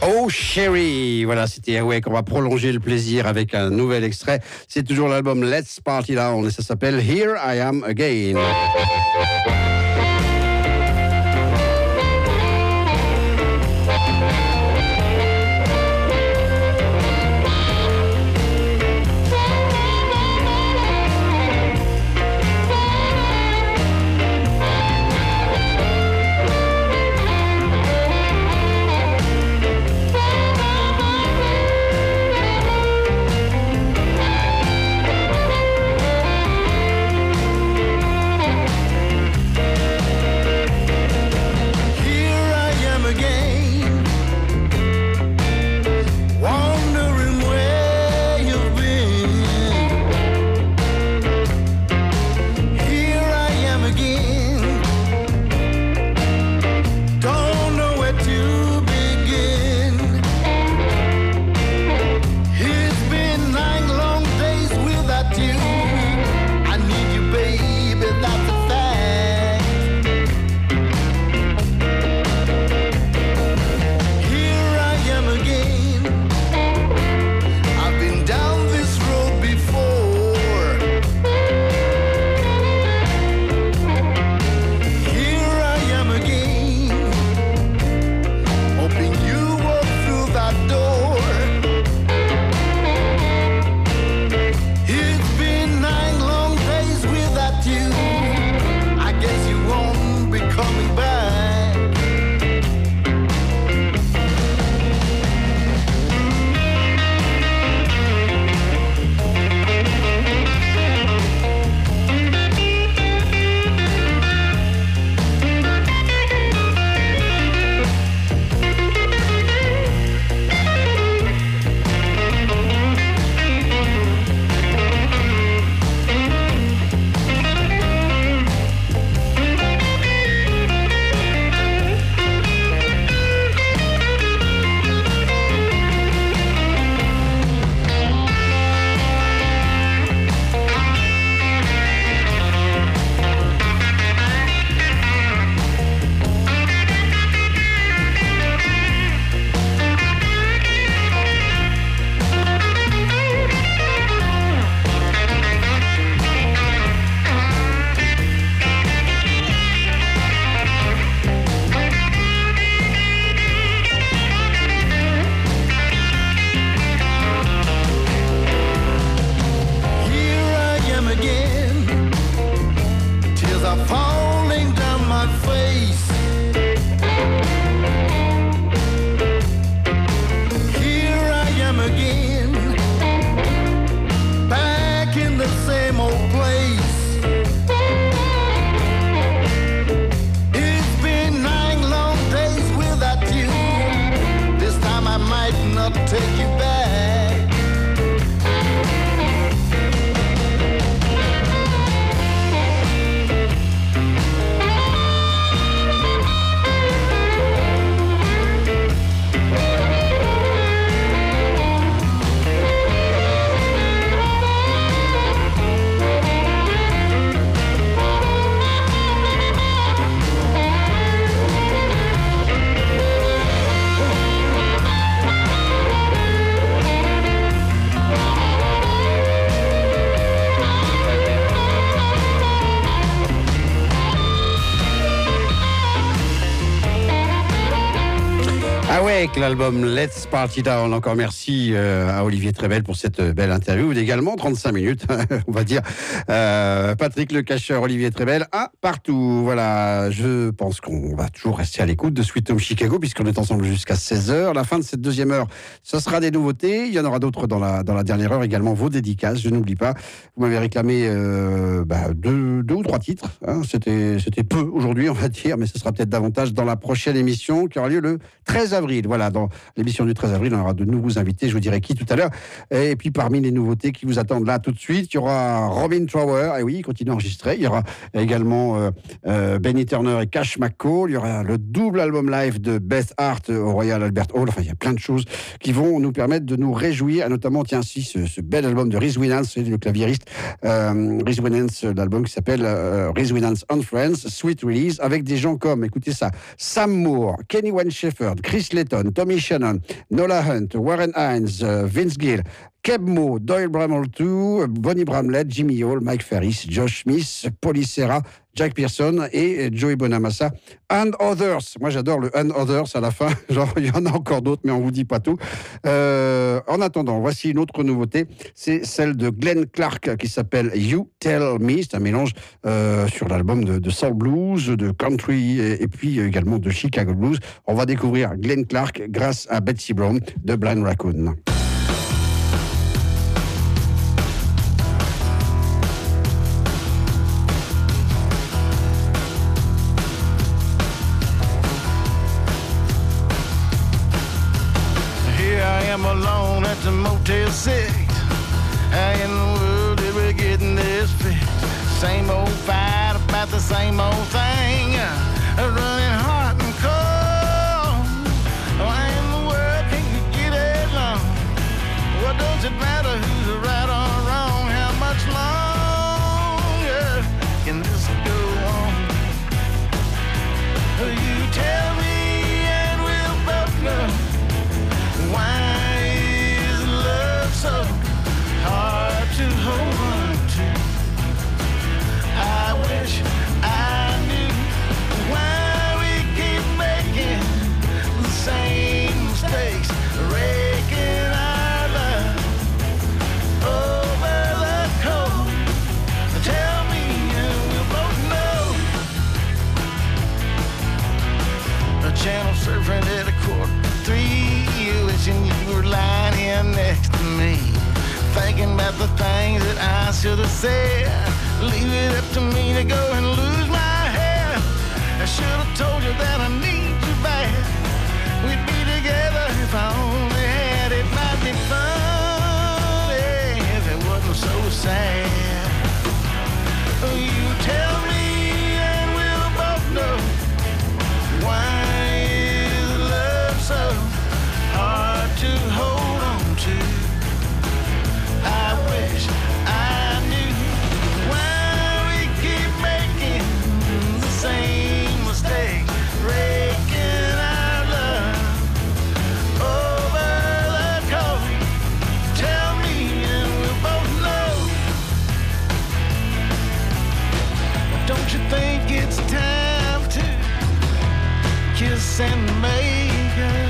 Oh Sherry, voilà, c'était Awake. On va prolonger le plaisir avec un nouvel extrait. C'est toujours l'album Let's Party Down et ça s'appelle Here I Am Again. Avec l'album Let's Party Down. Encore merci euh, à Olivier Trébel pour cette belle interview d'également trente-cinq minutes, on va dire. Euh, Patrick Le Cacheur, Olivier Trébel, un partout. Voilà, je pense qu'on va toujours rester à l'écoute de Sweet Home Chicago puisqu'on est ensemble jusqu'à seize heures. La fin de cette deuxième heure, ce sera des nouveautés. Il y en aura d'autres dans la, dans la dernière heure également. Vos dédicaces, je n'oublie pas. Vous m'avez réclamé euh, bah, deux, deux ou trois titres. Hein. C'était, c'était peu aujourd'hui, on va dire, mais ce sera peut-être davantage dans la prochaine émission qui aura lieu le treize avril. Voilà, dans l'émission du treize avril, on aura de nouveaux invités, je vous dirai qui tout à l'heure. Et puis parmi les nouveautés qui vous attendent là tout de suite, il y aura Robin Trower, et oui, il continue à enregistrer. Il y aura également euh, euh, Benny Turner et Cash McCall. Il y aura le double album live de Beth Hart au Royal Albert Hall. Enfin, il y a plein de choses qui vont nous permettre de nous réjouir, notamment, tiens, si, ce, ce bel album de Rhys Winans, c'est le claviériste euh, Rhys Winans, l'album qui s'appelle euh, Rhys Winans and Friends, Sweet Release, avec des gens comme, écoutez ça, Sam Moore, Kenny Wayne Shepherd, Chris Clayton, Tommy Shannon, Nola Hunt, Warren Hines, euh, Vince Gill, Keb Mo, Doyle Bramall deux, Bonnie Bramlett, Jimmy Hall, Mike Ferris, Josh Smith, Paulie Serra, Jack Pearson et Joey Bonamassa. And Others. Moi, j'adore le And Others à la fin. Genre, il y en a encore d'autres, mais on vous dit pas tout. Euh, en attendant, voici une autre nouveauté. C'est celle de Glenn Clark qui s'appelle You Tell Me. C'est un mélange euh, sur l'album de, de soul blues, de country et, et puis également de Chicago blues. On va découvrir Glenn Clark grâce à Betsy Brown de Blind Raccoon. I'm alone at the Motel six. How in the world did we get in this fix? Same old fight about the same old thing. Running hot and cold. Why in the world can't you get along? What does it matter who's right or wrong? How much longer can this go on? You tell me and we'll both know. Why so hard to hold on to? I wish I knew why we keep making the same mistakes, breaking our love over the cold. Tell me and we'll both know. A channel surfing at a quarter to three, wishing you were lying here next to me, thinking about the things that I should have said. Leave it up to me to go and lose my hair. I should have told you that I need you back. We'd be together if I only had. It might be funny if it wasn't so sad. You tell me and we'll both know. Why is love so hard to hold on to? I wish I knew why we keep making the same mistake, breaking our love over the cold. Tell me and we'll both know. Don't you think it's time to kiss and make up?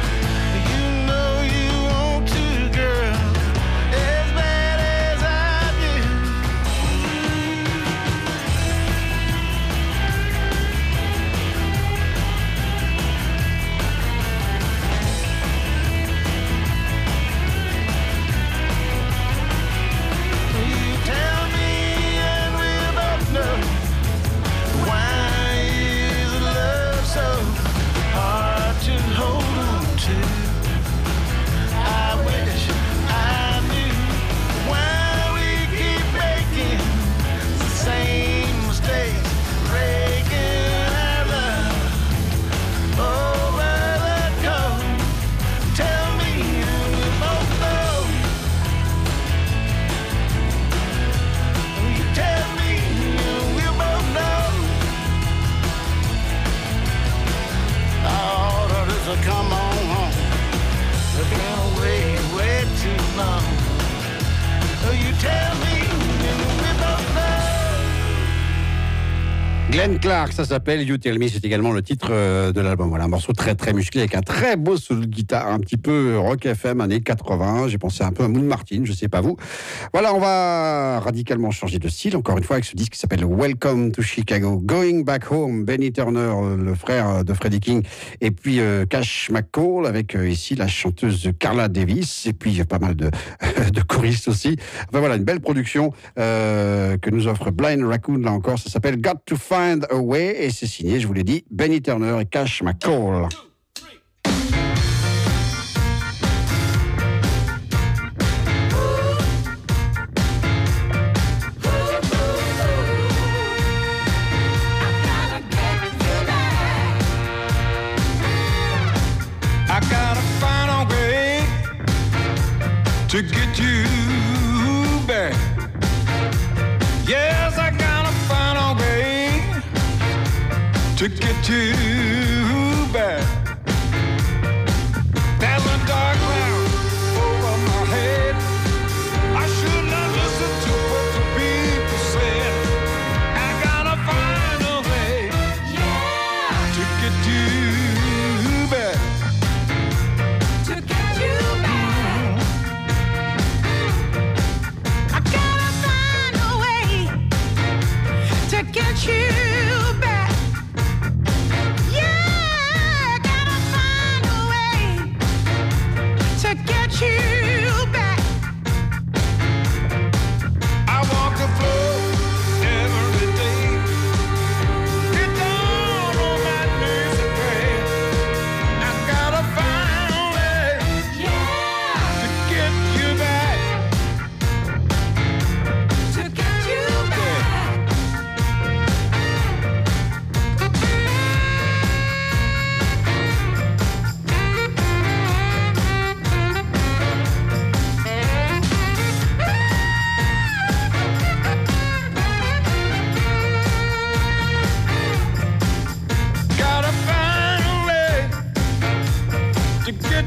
Come on home. We've been away way too long. You tell me and we both know. Glenn Clark, ça s'appelle You Tell Me, c'est également le titre euh, de l'album. Voilà, un morceau très très musclé avec un très beau solo de guitare, un petit peu rock F M années quatre-vingts. J'ai pensé un peu à Moon Martin, je sais pas vous. Voilà, on va radicalement changer de style, encore une fois, avec ce disque qui s'appelle Welcome to Chicago, Going Back Home, Benny Turner, le frère de Freddie King, et puis euh, Cash McCall, avec euh, ici la chanteuse Carla Davis, et puis il y a pas mal de, de choristes aussi. Enfin voilà, une belle production euh, que nous offre Blind Raccoon, là encore, ça s'appelle Got to Find a Way, et c'est signé, je vous l'ai dit, Benny Turner et Cash McCall. I gotta find a way to get you back. Yes, I gotta find a way to get you back.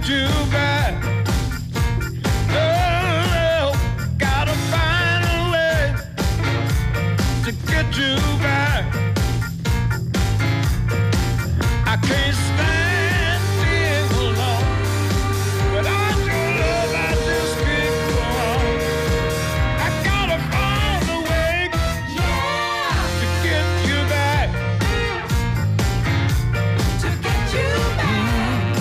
you back. Oh, gotta find a way to get you back. I can't stand being alone. Without your love, I just can't go on. I gotta find a way, yeah, to get you back. To get you back.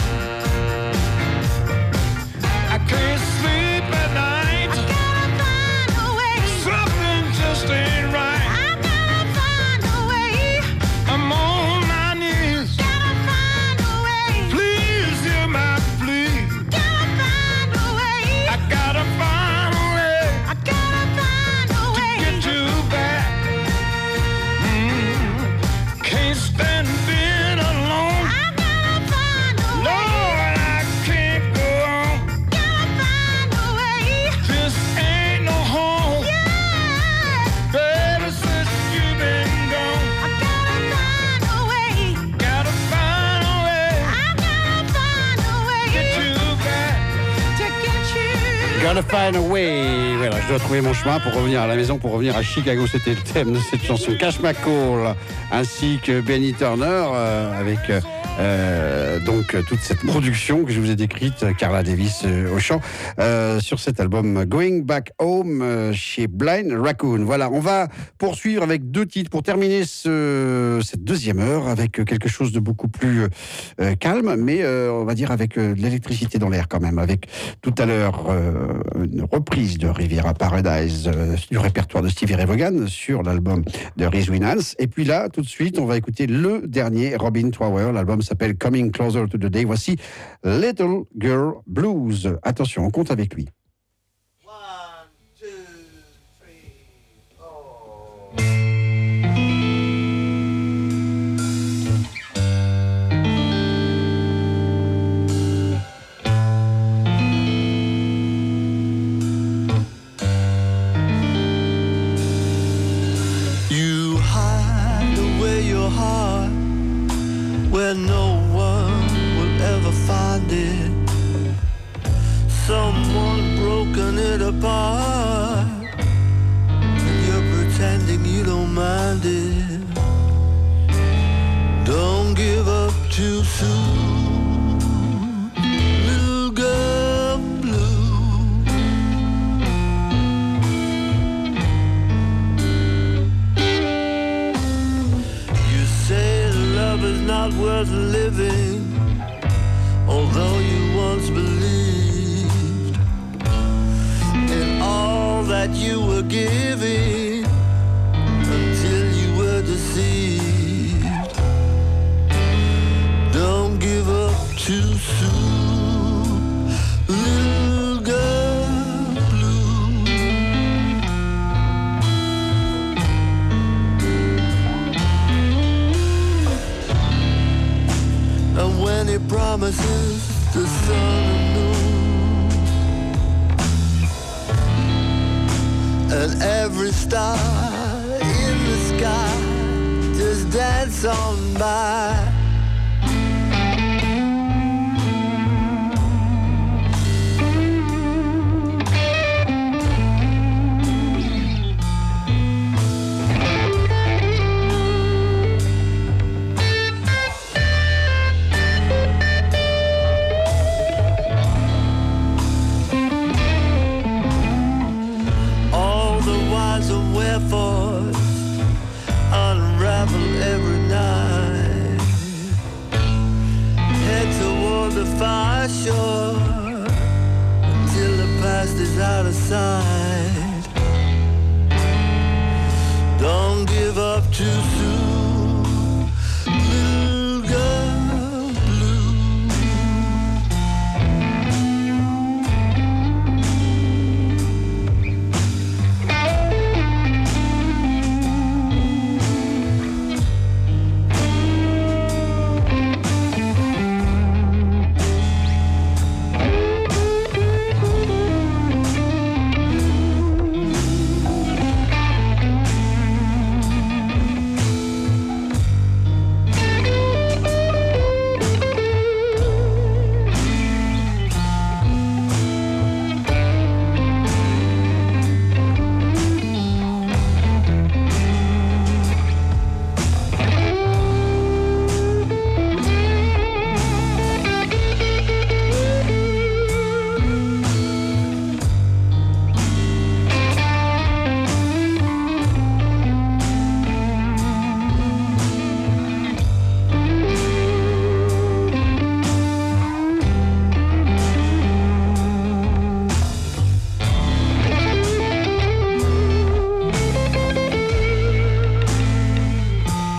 I can't sleep at night. I gotta find a way. Something just ain't right. I gotta find a way. I'm on my knees. Gotta find a way. Please hear my plea. Gotta find a way. I gotta find a way. I gotta find a way to get you back. Mm. Can't stand being alone. I gotta find a way. Lord, I can't go on. Gotta find a way. This ain't no home. Yeah. Baby, since you've been gone, I gotta find a way. Gotta find a way. I gotta find a way. Get you back. To get you. Gotta find a way. Voilà, je dois trouver mon chemin pour revenir à la maison, pour revenir à Chicago. C'était le thème de cette chanson. Cash McCall, ainsi que Benny Turner, euh, avec euh, euh, donc toute cette production que je vous ai décrite, Carla Davis euh, au chant, euh, sur cet album Going Back Home euh, chez Blind Raccoon. Voilà, on va poursuivre avec deux titres pour terminer ce, cette deuxième heure avec quelque chose de beaucoup plus euh, calme, mais euh, on va dire avec euh, de l'électricité dans l'air quand même, avec tout à l'heure euh, une reprise de Riviera Paradise euh, du répertoire de Stevie Ray Vaughan sur l'album de Reese Winans. Et puis là, tout de suite, on va écouter le dernier Robin Trower. L'album s'appelle Coming Closer to the Day. Voici Little Girl Blues. Attention, on compte avec lui. One, two, three, four. You hide away your heart where no one will ever find it. Someone broken it apart, and you're pretending you don't mind it. Don't give up too soon, little girl blue. You say love is not worth living, although you once believed in all that you were giving until you were deceived. Don't give up too soon, little girl blue. And when he promises the sun and moon and every star in the sky just dance on by. All the whys and wherefores unravel every night. Head toward the far shore until the past is out of sight. Don't give up too soon.